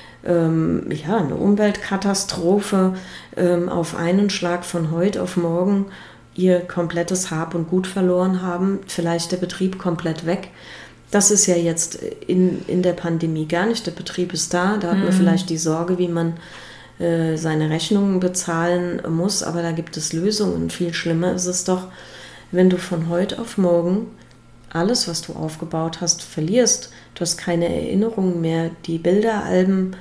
eine Umweltkatastrophe auf einen Schlag von heute auf morgen ihr komplettes Hab und Gut verloren haben, vielleicht der Betrieb komplett weg. Das ist ja jetzt in der Pandemie gar nicht. Der Betrieb ist da hat man vielleicht die Sorge, wie man seine Rechnungen bezahlen muss, aber da gibt es Lösungen. Viel schlimmer ist es doch, wenn du von heute auf morgen alles, was du aufgebaut hast, verlierst. Du hast keine Erinnerungen mehr. Die Bilderalben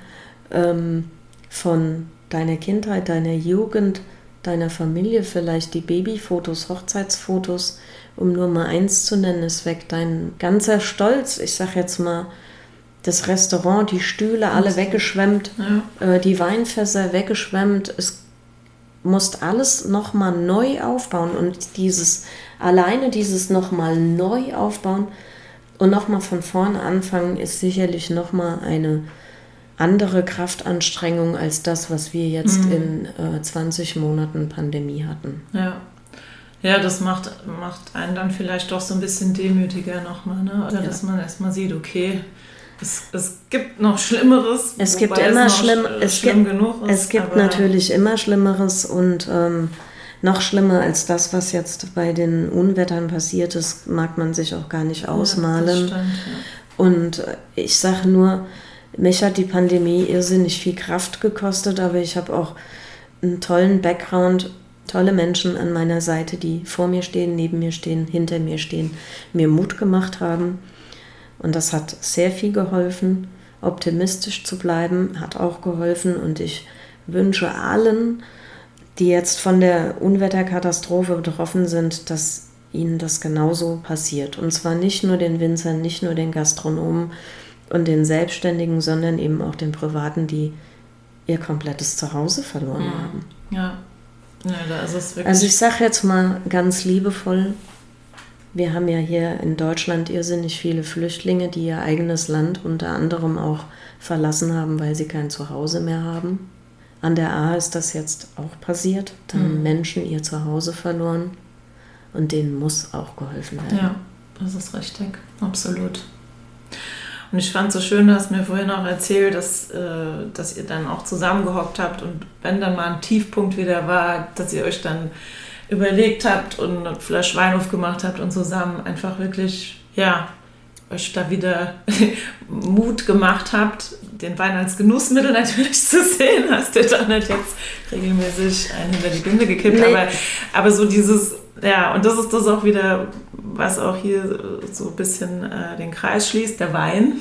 von deiner Kindheit, deiner Jugend, deiner Familie, vielleicht die Babyfotos, Hochzeitsfotos, um nur mal eins zu nennen, ist weg. Dein ganzer Stolz, ich sag jetzt mal, das Restaurant, die Stühle, alle weggeschwemmt, die Weinfässer weggeschwemmt. Es musst alles nochmal neu aufbauen und dieses nochmal neu aufbauen und nochmal von vorne anfangen, ist sicherlich nochmal eine andere Kraftanstrengung als das, was wir jetzt in 20 Monaten Pandemie hatten. Ja, Ja, das macht einen dann vielleicht doch so ein bisschen demütiger nochmal, ne? Oder dass man erstmal sieht, okay, es gibt noch Schlimmeres. Es gibt immer schlimm genug ist. Es gibt natürlich immer Schlimmeres und noch schlimmer als das, was jetzt bei den Unwettern passiert ist, mag man sich auch gar nicht ausmalen. Ja, das stimmt, ja. Und ich sage nur, mich hat die Pandemie irrsinnig viel Kraft gekostet, aber ich habe auch einen tollen Background, tolle Menschen an meiner Seite, die vor mir stehen, neben mir stehen, hinter mir stehen, mir Mut gemacht haben. Und das hat sehr viel geholfen. Optimistisch zu bleiben hat auch geholfen. Und ich wünsche allen, die jetzt von der Unwetterkatastrophe betroffen sind, dass ihnen das genauso passiert. Und zwar nicht nur den Winzern, nicht nur den Gastronomen und den Selbstständigen, sondern eben auch den Privaten, die ihr komplettes Zuhause verloren haben. Ja, da ist es wirklich. Also ich sage jetzt mal ganz liebevoll, wir haben ja hier in Deutschland irrsinnig viele Flüchtlinge, die ihr eigenes Land unter anderem auch verlassen haben, weil sie kein Zuhause mehr haben. An der Ahr ist das jetzt auch passiert. Da haben Menschen ihr Zuhause verloren und denen muss auch geholfen werden. Ja, das ist richtig, absolut. Und ich fand es so schön, du hast mir vorhin auch erzählt, dass ihr dann auch zusammengehockt habt und wenn dann mal ein Tiefpunkt wieder war, dass ihr euch dann überlegt habt und eine Flasche Wein aufgemacht habt und zusammen einfach wirklich, euch da wieder Mut gemacht habt, den Wein als Genussmittel natürlich zu sehen. Hast du da nicht jetzt regelmäßig einen über die Binde gekippt, nee. aber so dieses, und das ist das auch wieder, was auch hier so ein bisschen den Kreis schließt, der Wein,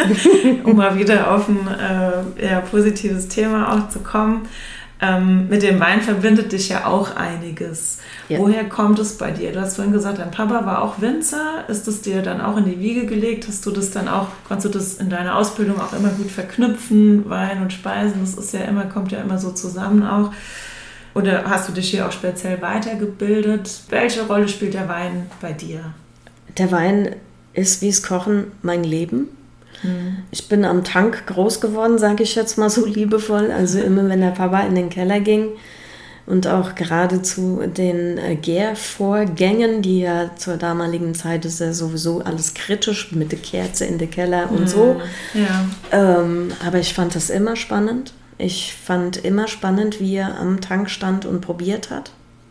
um mal wieder auf ein positives Thema auch zu kommen. Mit dem Wein verbindet dich ja auch einiges. Ja. Woher kommt es bei dir? Du hast vorhin gesagt, dein Papa war auch Winzer. Ist es dir dann auch in die Wiege gelegt? Konntest du das in deiner Ausbildung auch immer gut verknüpfen? Wein und Speisen, das ist kommt ja immer so zusammen auch. Oder hast du dich hier auch speziell weitergebildet? Welche Rolle spielt der Wein bei dir? Der Wein ist wie das Kochen mein Leben. Ich bin am Tank groß geworden, sage ich jetzt mal so liebevoll. Also immer, wenn der Papa in den Keller ging und auch gerade zu den Gärvorgängen, die ja zur damaligen Zeit ist ja sowieso alles kritisch mit der Kerze in den Keller und so. Ja. Aber ich fand das immer spannend. Ich fand immer spannend, wie er am Tank stand und probiert hat.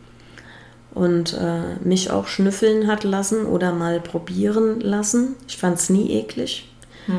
Und mich auch schnüffeln hat lassen oder mal probieren lassen. Ich fand es nie eklig.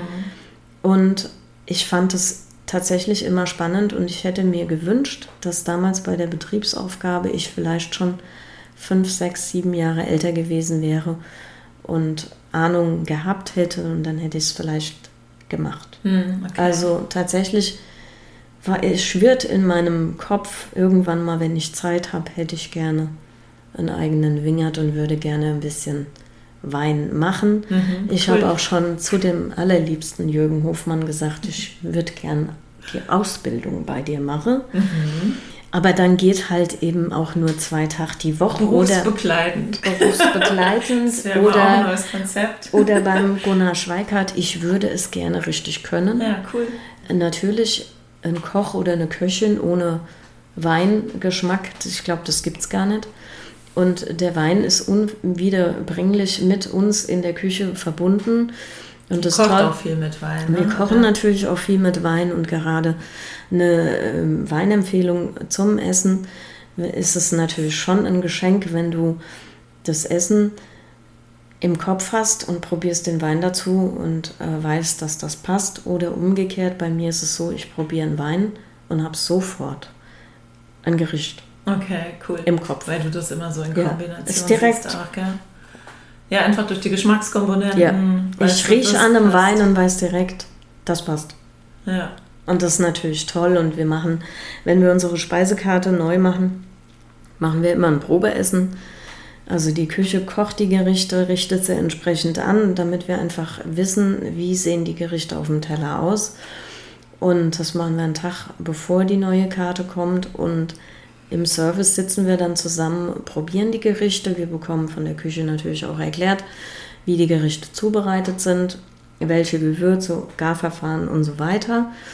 Und ich fand es tatsächlich immer spannend und ich hätte mir gewünscht, dass damals bei der Betriebsaufgabe ich vielleicht schon 5, 6, 7 Jahre älter gewesen wäre und Ahnung gehabt hätte und dann hätte ich es vielleicht gemacht. Okay. Also tatsächlich schwirrt in meinem Kopf, irgendwann mal, wenn ich Zeit habe, hätte ich gerne einen eigenen Wingert und würde gerne ein bisschen Wein machen. Ich habe auch schon zu dem allerliebsten Jürgen Hofmann gesagt, ich würde gern die Ausbildung bei dir machen. Aber dann geht halt eben auch nur 2 Tage die Woche. Berufsbegleitend. Das wäre auch ein neues Konzept. Oder beim Gunnar Schweikart, ich würde es gerne richtig können. Ja, cool. Natürlich ein Koch oder eine Köchin ohne Weingeschmack, ich glaube, das gibt es gar nicht. Und der Wein ist unwiederbringlich mit uns in der Küche verbunden. Und das kocht auch viel mit Wein. Wir kochen natürlich auch viel mit Wein und gerade eine Weinempfehlung zum Essen ist es natürlich schon ein Geschenk, wenn du das Essen im Kopf hast und probierst den Wein dazu und weißt, dass das passt. Oder umgekehrt, bei mir ist es so, ich probiere einen Wein und habe sofort ein Gericht. Okay, cool. Im Kopf. Weil du das immer so in Kombination ist direkt. Siehst auch, gell? Ja, einfach durch die Geschmackskomponenten. Ja. Ich rieche an einem Wein und weiß direkt, das passt. Ja. Und das ist natürlich toll. Und wir machen, wenn wir unsere Speisekarte neu machen, machen wir immer ein Probeessen. Also die Küche kocht die Gerichte, richtet sie entsprechend an, damit wir einfach wissen, wie sehen die Gerichte auf dem Teller aus. Und das machen wir einen Tag, bevor die neue Karte kommt. Und im Service sitzen wir dann zusammen, probieren die Gerichte. Wir bekommen von der Küche natürlich auch erklärt, wie die Gerichte zubereitet sind, welche Gewürze, Garverfahren und so weiter.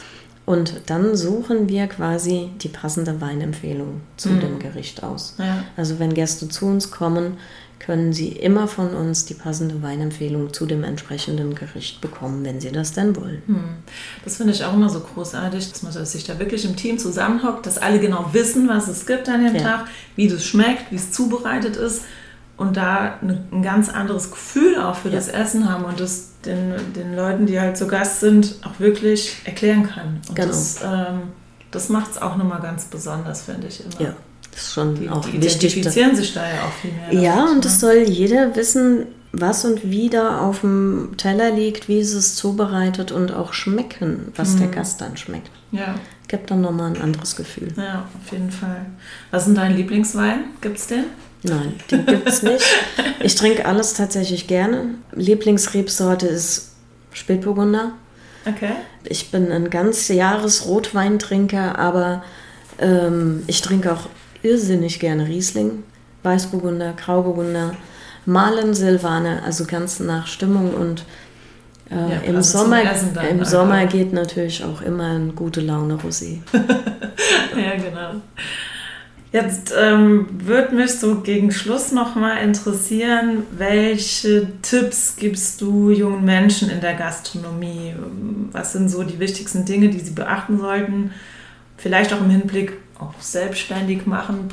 Und dann suchen wir quasi die passende Weinempfehlung zu dem Gericht aus. Ja. Also wenn Gäste zu uns kommen, können sie immer von uns die passende Weinempfehlung zu dem entsprechenden Gericht bekommen, wenn sie das denn wollen. Das finde ich auch immer so großartig, dass man sich da wirklich im Team zusammenhockt, dass alle genau wissen, was es gibt an dem Tag, wie das schmeckt, wie es zubereitet ist und da ein ganz anderes Gefühl auch für das Essen haben und das den Leuten, die halt zu Gast sind, auch wirklich erklären kann. Und genau. Das macht es auch nochmal ganz besonders, finde ich immer. Ja, das ist schon auch die wichtig. Identifizieren sich da ja auch viel mehr. Ja, damit, und es soll jeder wissen, was und wie da auf dem Teller liegt, wie sie es zubereitet und auch schmecken, was der Gast dann schmeckt. Ja. Gibt dann nochmal ein anderes Gefühl. Ja, auf jeden Fall. Was ist denn dein Lieblingswein? Gibt's den? Nein, den gibt's nicht. Ich trinke alles tatsächlich gerne. Lieblingsrebsorte ist Spätburgunder. Okay. Ich bin ein ganz Jahres Rotweintrinker, aber ich trinke auch irrsinnig gerne Riesling, Weißburgunder, Grauburgunder, Malen, Silvaner, also ganz nach Stimmung und im Sommer geht natürlich auch immer ein gute Laune Rosé. Ja, genau. Jetzt würde mich so gegen Schluss nochmal interessieren, welche Tipps gibst du jungen Menschen in der Gastronomie? Was sind so die wichtigsten Dinge, die sie beachten sollten? Vielleicht auch im Hinblick auf selbstständig machen.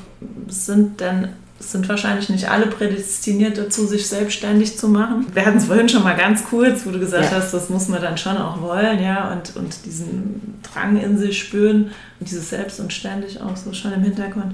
Sind wahrscheinlich nicht alle prädestiniert dazu, sich selbstständig zu machen. Wir hatten es vorhin schon mal ganz kurz, wo du gesagt hast, das muss man dann schon auch wollen, ja, und diesen Drang in sich spüren und dieses Selbst und ständig auch so schon im Hintergrund.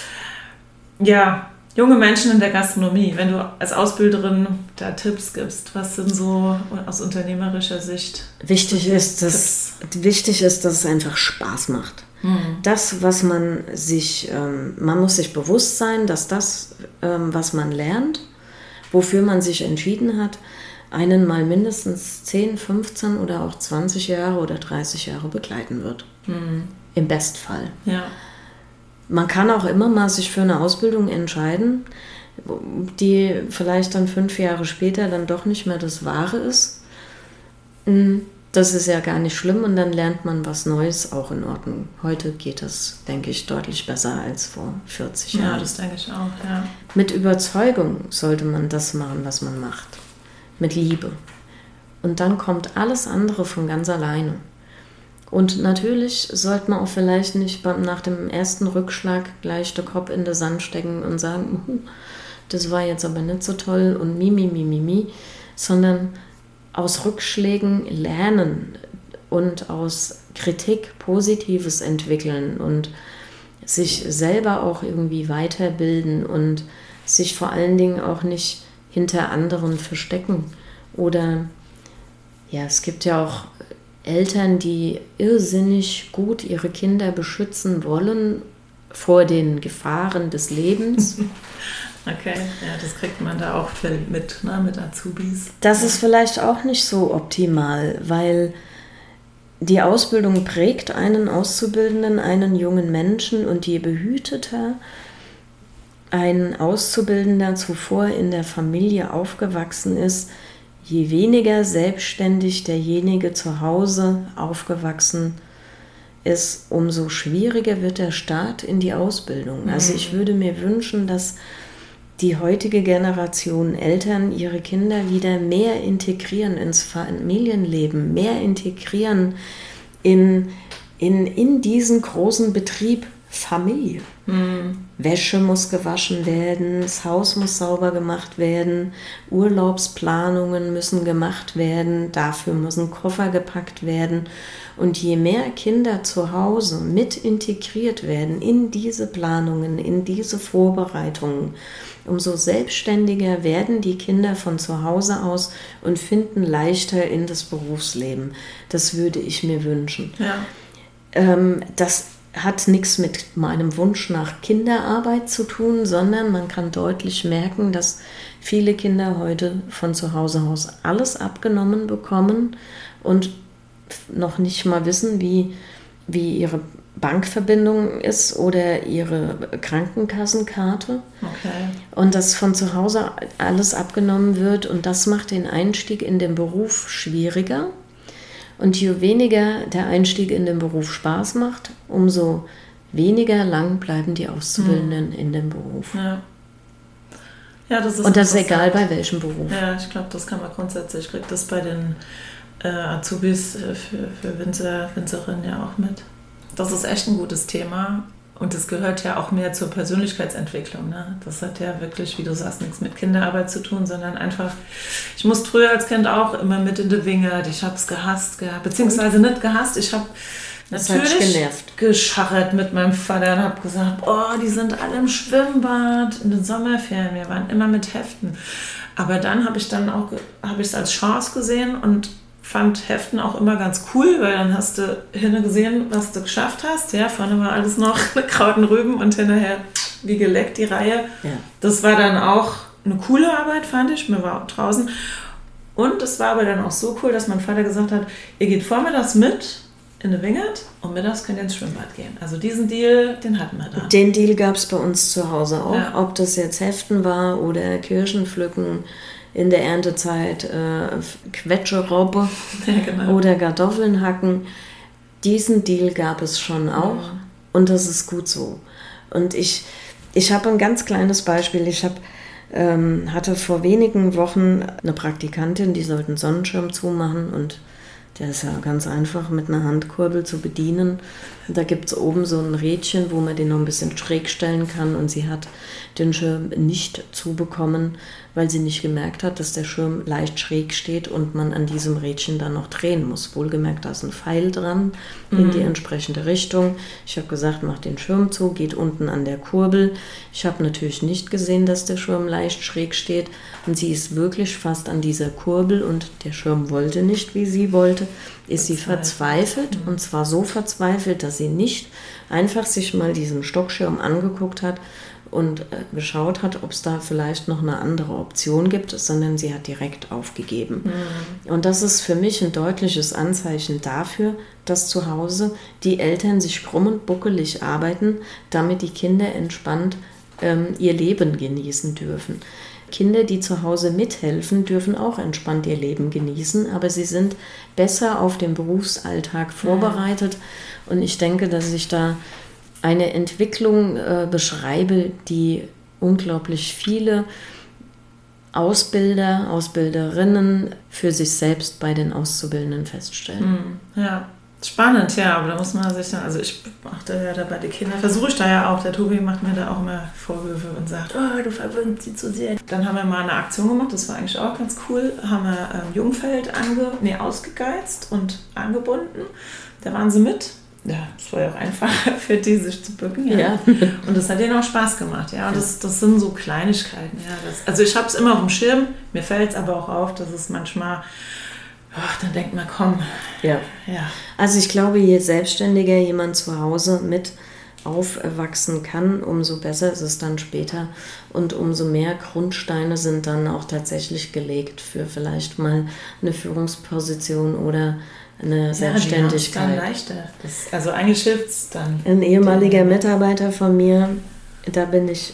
Ja, junge Menschen in der Gastronomie, wenn du als Ausbilderin da Tipps gibst, was sind so aus unternehmerischer Sicht? Wichtig ist, dass es einfach Spaß macht. Das, was man muss sich bewusst sein, dass das, was man lernt, wofür man sich entschieden hat, einen mal mindestens 10, 15 oder auch 20 Jahre oder 30 Jahre begleiten wird. Im Bestfall. Ja. Man kann auch immer mal sich für eine Ausbildung entscheiden, die vielleicht dann 5 Jahre später dann doch nicht mehr das Wahre ist. Das ist ja gar nicht schlimm und dann lernt man was Neues, auch in Ordnung. Heute geht das, denke ich, deutlich besser als vor 40 Jahren. Ja, das denke ich auch, ja. Mit Überzeugung sollte man das machen, was man macht. Mit Liebe. Und dann kommt alles andere von ganz alleine. Und natürlich sollte man auch vielleicht nicht nach dem ersten Rückschlag gleich den Kopf in den Sand stecken und sagen, das war jetzt aber nicht so toll und mi, sondern aus Rückschlägen lernen und aus Kritik Positives entwickeln und sich selber auch irgendwie weiterbilden und sich vor allen Dingen auch nicht hinter anderen verstecken. Oder ja, es gibt ja auch Eltern, die irrsinnig gut ihre Kinder beschützen wollen vor den Gefahren des Lebens. Okay, ja, das kriegt man da auch viel mit, ne, mit Azubis. Das ist vielleicht auch nicht so optimal, weil die Ausbildung prägt einen Auszubildenden, einen jungen Menschen und je behüteter ein Auszubildender zuvor in der Familie aufgewachsen ist, je weniger selbstständig derjenige zu Hause aufgewachsen ist, umso schwieriger wird der Start in die Ausbildung. Also ich würde mir wünschen, dass die heutige Generation Eltern ihre Kinder wieder mehr integrieren ins Familienleben, mehr integrieren in diesen großen Betrieb Familie. Wäsche muss gewaschen werden, das Haus muss sauber gemacht werden, Urlaubsplanungen müssen gemacht werden, dafür müssen Koffer gepackt werden. Und je mehr Kinder zu Hause mit integriert werden in diese Planungen, in diese Vorbereitungen, umso selbstständiger werden die Kinder von zu Hause aus und finden leichter in das Berufsleben. Das würde ich mir wünschen. Ja. Das hat nichts mit meinem Wunsch nach Kinderarbeit zu tun, sondern man kann deutlich merken, dass viele Kinder heute von zu Hause aus alles abgenommen bekommen und noch nicht mal wissen, wie ihre Bankverbindung ist oder ihre Krankenkassenkarte. Okay. Und dass von zu Hause alles abgenommen wird und das macht den Einstieg in den Beruf schwieriger. Und je weniger der Einstieg in den Beruf Spaß macht, umso weniger lang bleiben die Auszubildenden in dem Beruf. Ja. Ja, das ist und das ist egal bei welchem Beruf. Ja, ich glaube, das kann man grundsätzlich, ich kriege das bei den Azubis für Winzerinnen ja auch mit. Das ist echt ein gutes Thema und das gehört ja auch mehr zur Persönlichkeitsentwicklung. Ne? Das hat ja wirklich, wie du sagst, nichts mit Kinderarbeit zu tun, sondern einfach, ich musste früher als Kind auch immer mit in die Wingert, ich habe es gehasst gehabt, beziehungsweise nicht gehasst, ich habe natürlich gescharrt mit meinem Vater und habe gesagt, oh, die sind alle im Schwimmbad in den Sommerferien, wir waren immer mit Heften. Aber dann habe ich es als Chance gesehen und fand Heften auch immer ganz cool, weil dann hast du hinten gesehen, was du geschafft hast. Ja, vorne war alles noch Kraut und Rüben und hinterher wie geleckt die Reihe. Ja. Das war dann auch eine coole Arbeit, fand ich. Mir war auch draußen. Und es war aber dann auch so cool, dass mein Vater gesagt hat, ihr geht vormittags mit in der Wingert und mittags könnt ihr ins Schwimmbad gehen. Also diesen Deal, den hatten wir da. Den Deal gab es bei uns zu Hause auch. Ja. Ob das jetzt Heften war oder Kirschen pflücken, in der Erntezeit Quetscherobbe oder Kartoffeln hacken. Diesen Deal gab es schon auch und das ist gut so. Und ich habe ein ganz kleines Beispiel. Ich hatte vor wenigen Wochen eine Praktikantin, die sollte einen Sonnenschirm zumachen und der ist ja ganz einfach mit einer Handkurbel zu bedienen. Da gibt es oben so ein Rädchen, wo man den noch ein bisschen schräg stellen kann und sie hat den Schirm nicht zubekommen, weil sie nicht gemerkt hat, dass der Schirm leicht schräg steht und man an diesem Rädchen dann noch drehen muss. Wohlgemerkt, da ist ein Pfeil dran in die entsprechende Richtung. Ich habe gesagt, mach den Schirm zu, geht unten an der Kurbel. Ich habe natürlich nicht gesehen, dass der Schirm leicht schräg steht und sie ist wirklich fast an dieser Kurbel und der Schirm wollte nicht, wie sie wollte, ist sie verzweifelt und zwar so verzweifelt, dass sie nicht einfach sich mal diesen Stockschirm angeguckt hat und geschaut hat, ob es da vielleicht noch eine andere Option gibt, sondern sie hat direkt aufgegeben. Und das ist für mich ein deutliches Anzeichen dafür, dass zu Hause die Eltern sich krumm und buckelig arbeiten, damit die Kinder entspannt ihr Leben genießen dürfen. Kinder, die zu Hause mithelfen, dürfen auch entspannt ihr Leben genießen, aber sie sind besser auf den Berufsalltag vorbereitet. Und ich denke, dass ich da eine Entwicklung beschreibe, die unglaublich viele Ausbilder, Ausbilderinnen für sich selbst bei den Auszubildenden feststellen. Ja, spannend, ja, aber da muss man sich dann, also ich mache da ja dabei die Kinder, versuche ich da ja auch, der Tobi macht mir da auch immer Vorwürfe und sagt, oh, du verwöhnst sie zu sehr. Dann haben wir mal eine Aktion gemacht, das war eigentlich auch ganz cool, haben wir Jungfeld ausgegeizt und angebunden, da waren sie mit. Ja, es war ja auch einfach für die, sich zu bücken. Ja. Und das hat denen auch Spaß gemacht. Ja, und das sind so Kleinigkeiten. Ja, also ich habe es immer auf dem Schirm, mir fällt es aber auch auf, dass es manchmal, dann denkt man, komm. Ja. Also ich glaube, je selbstständiger jemand zu Hause mit aufwachsen kann, umso besser ist es dann später und umso mehr Grundsteine sind dann auch tatsächlich gelegt für vielleicht mal eine Führungsposition oder eine Selbstständigkeit. Dann leichter. Also eigentlich hilft es dann. Ein ehemaliger Mitarbeiter von mir, da bin ich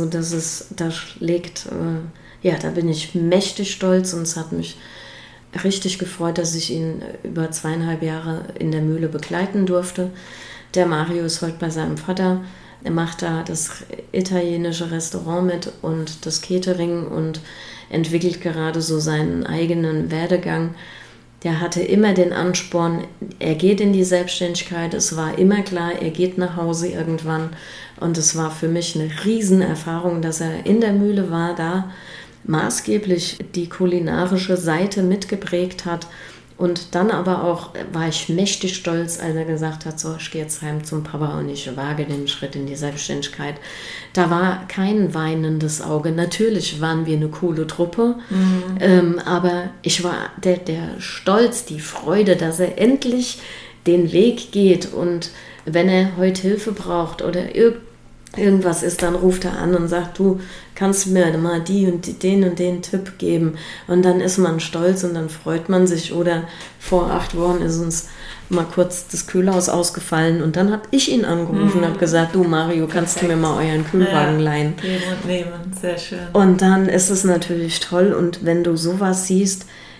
mächtig stolz und es hat mich richtig gefreut, dass ich ihn über 2,5 Jahre in der Mühle begleiten durfte. Der Mario ist heute bei seinem Vater. Er macht da das italienische Restaurant mit und das Catering und entwickelt gerade so seinen eigenen Werdegang. Der hatte immer den Ansporn, er geht in die Selbstständigkeit, es war immer klar, er geht nach Hause irgendwann und es war für mich eine Riesenerfahrung, dass er in der Mühle war, da maßgeblich die kulinarische Seite mitgeprägt hat und dann aber auch war ich mächtig stolz, als er gesagt hat, so ich gehe jetzt heim zum Papa und ich wage den Schritt in die Selbstständigkeit. Da war kein weinendes Auge. Natürlich waren wir eine coole Truppe, aber ich war der Stolz, die Freude, dass er endlich den Weg geht und wenn er heute Hilfe braucht oder irgendwas ist, dann ruft er an und sagt, du kannst mir mal die und den Tipp geben und dann ist man stolz und dann freut man sich oder vor 8 Wochen ist uns mal kurz das Kühlhaus ausgefallen und dann habe ich ihn angerufen und habe gesagt, du Mario, kannst du mir mal euren Kühlwagen leihen? Geben und nehmen, sehr schön. Und dann ist es natürlich toll und wenn du sowas siehst,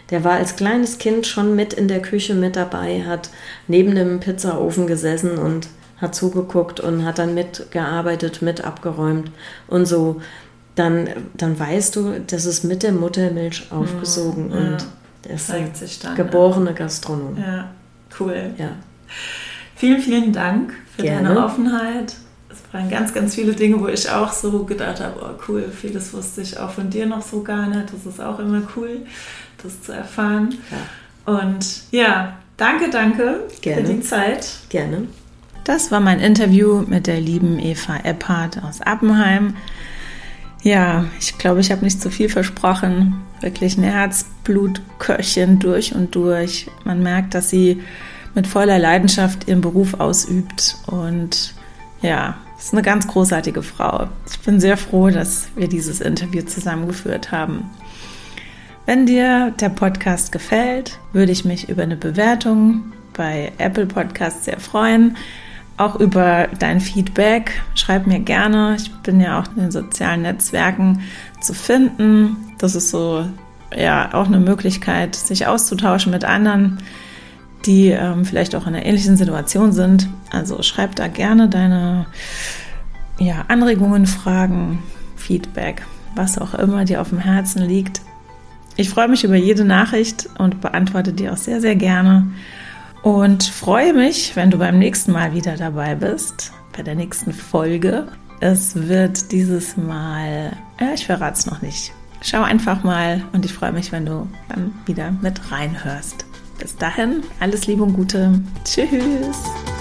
Der war als kleines Kind schon mit in der Küche mit dabei, hat neben dem Pizzaofen gesessen und hat zugeguckt und hat dann mitgearbeitet, mit abgeräumt und so. Dann weißt du, das ist mit der Muttermilch aufgesogen und der ist ein geborener Gastronom. Ja, cool. Ja. Vielen, vielen Dank für deine Offenheit. Es waren ganz, ganz viele Dinge, wo ich auch so gedacht habe, oh cool, vieles wusste ich auch von dir noch so gar nicht. Das ist auch immer cool, das zu erfahren. Ja. Und ja, danke für die Zeit. Gerne. Das war mein Interview mit der lieben Eva Epphardt aus Appenheim. Ja, ich glaube, ich habe nicht zu viel versprochen. Wirklich ein Herzblutköchin durch und durch. Man merkt, dass sie mit voller Leidenschaft ihren Beruf ausübt. Und ja, ist eine ganz großartige Frau. Ich bin sehr froh, dass wir dieses Interview zusammengeführt haben. Wenn dir der Podcast gefällt, würde ich mich über eine Bewertung bei Apple Podcasts sehr freuen. Auch über dein Feedback. Schreib mir gerne. Ich bin ja auch in den sozialen Netzwerken zu finden. Das ist so ja auch eine Möglichkeit, sich auszutauschen mit anderen, die vielleicht auch in einer ähnlichen Situation sind. Also schreib da gerne deine Anregungen, Fragen, Feedback, was auch immer dir auf dem Herzen liegt. Ich freue mich über jede Nachricht und beantworte die auch sehr, sehr gerne. Und freue mich, wenn du beim nächsten Mal wieder dabei bist, bei der nächsten Folge. Es wird dieses Mal, ich verrate es noch nicht. Schau einfach mal und ich freue mich, wenn du dann wieder mit reinhörst. Bis dahin, alles Liebe und Gute. Tschüss.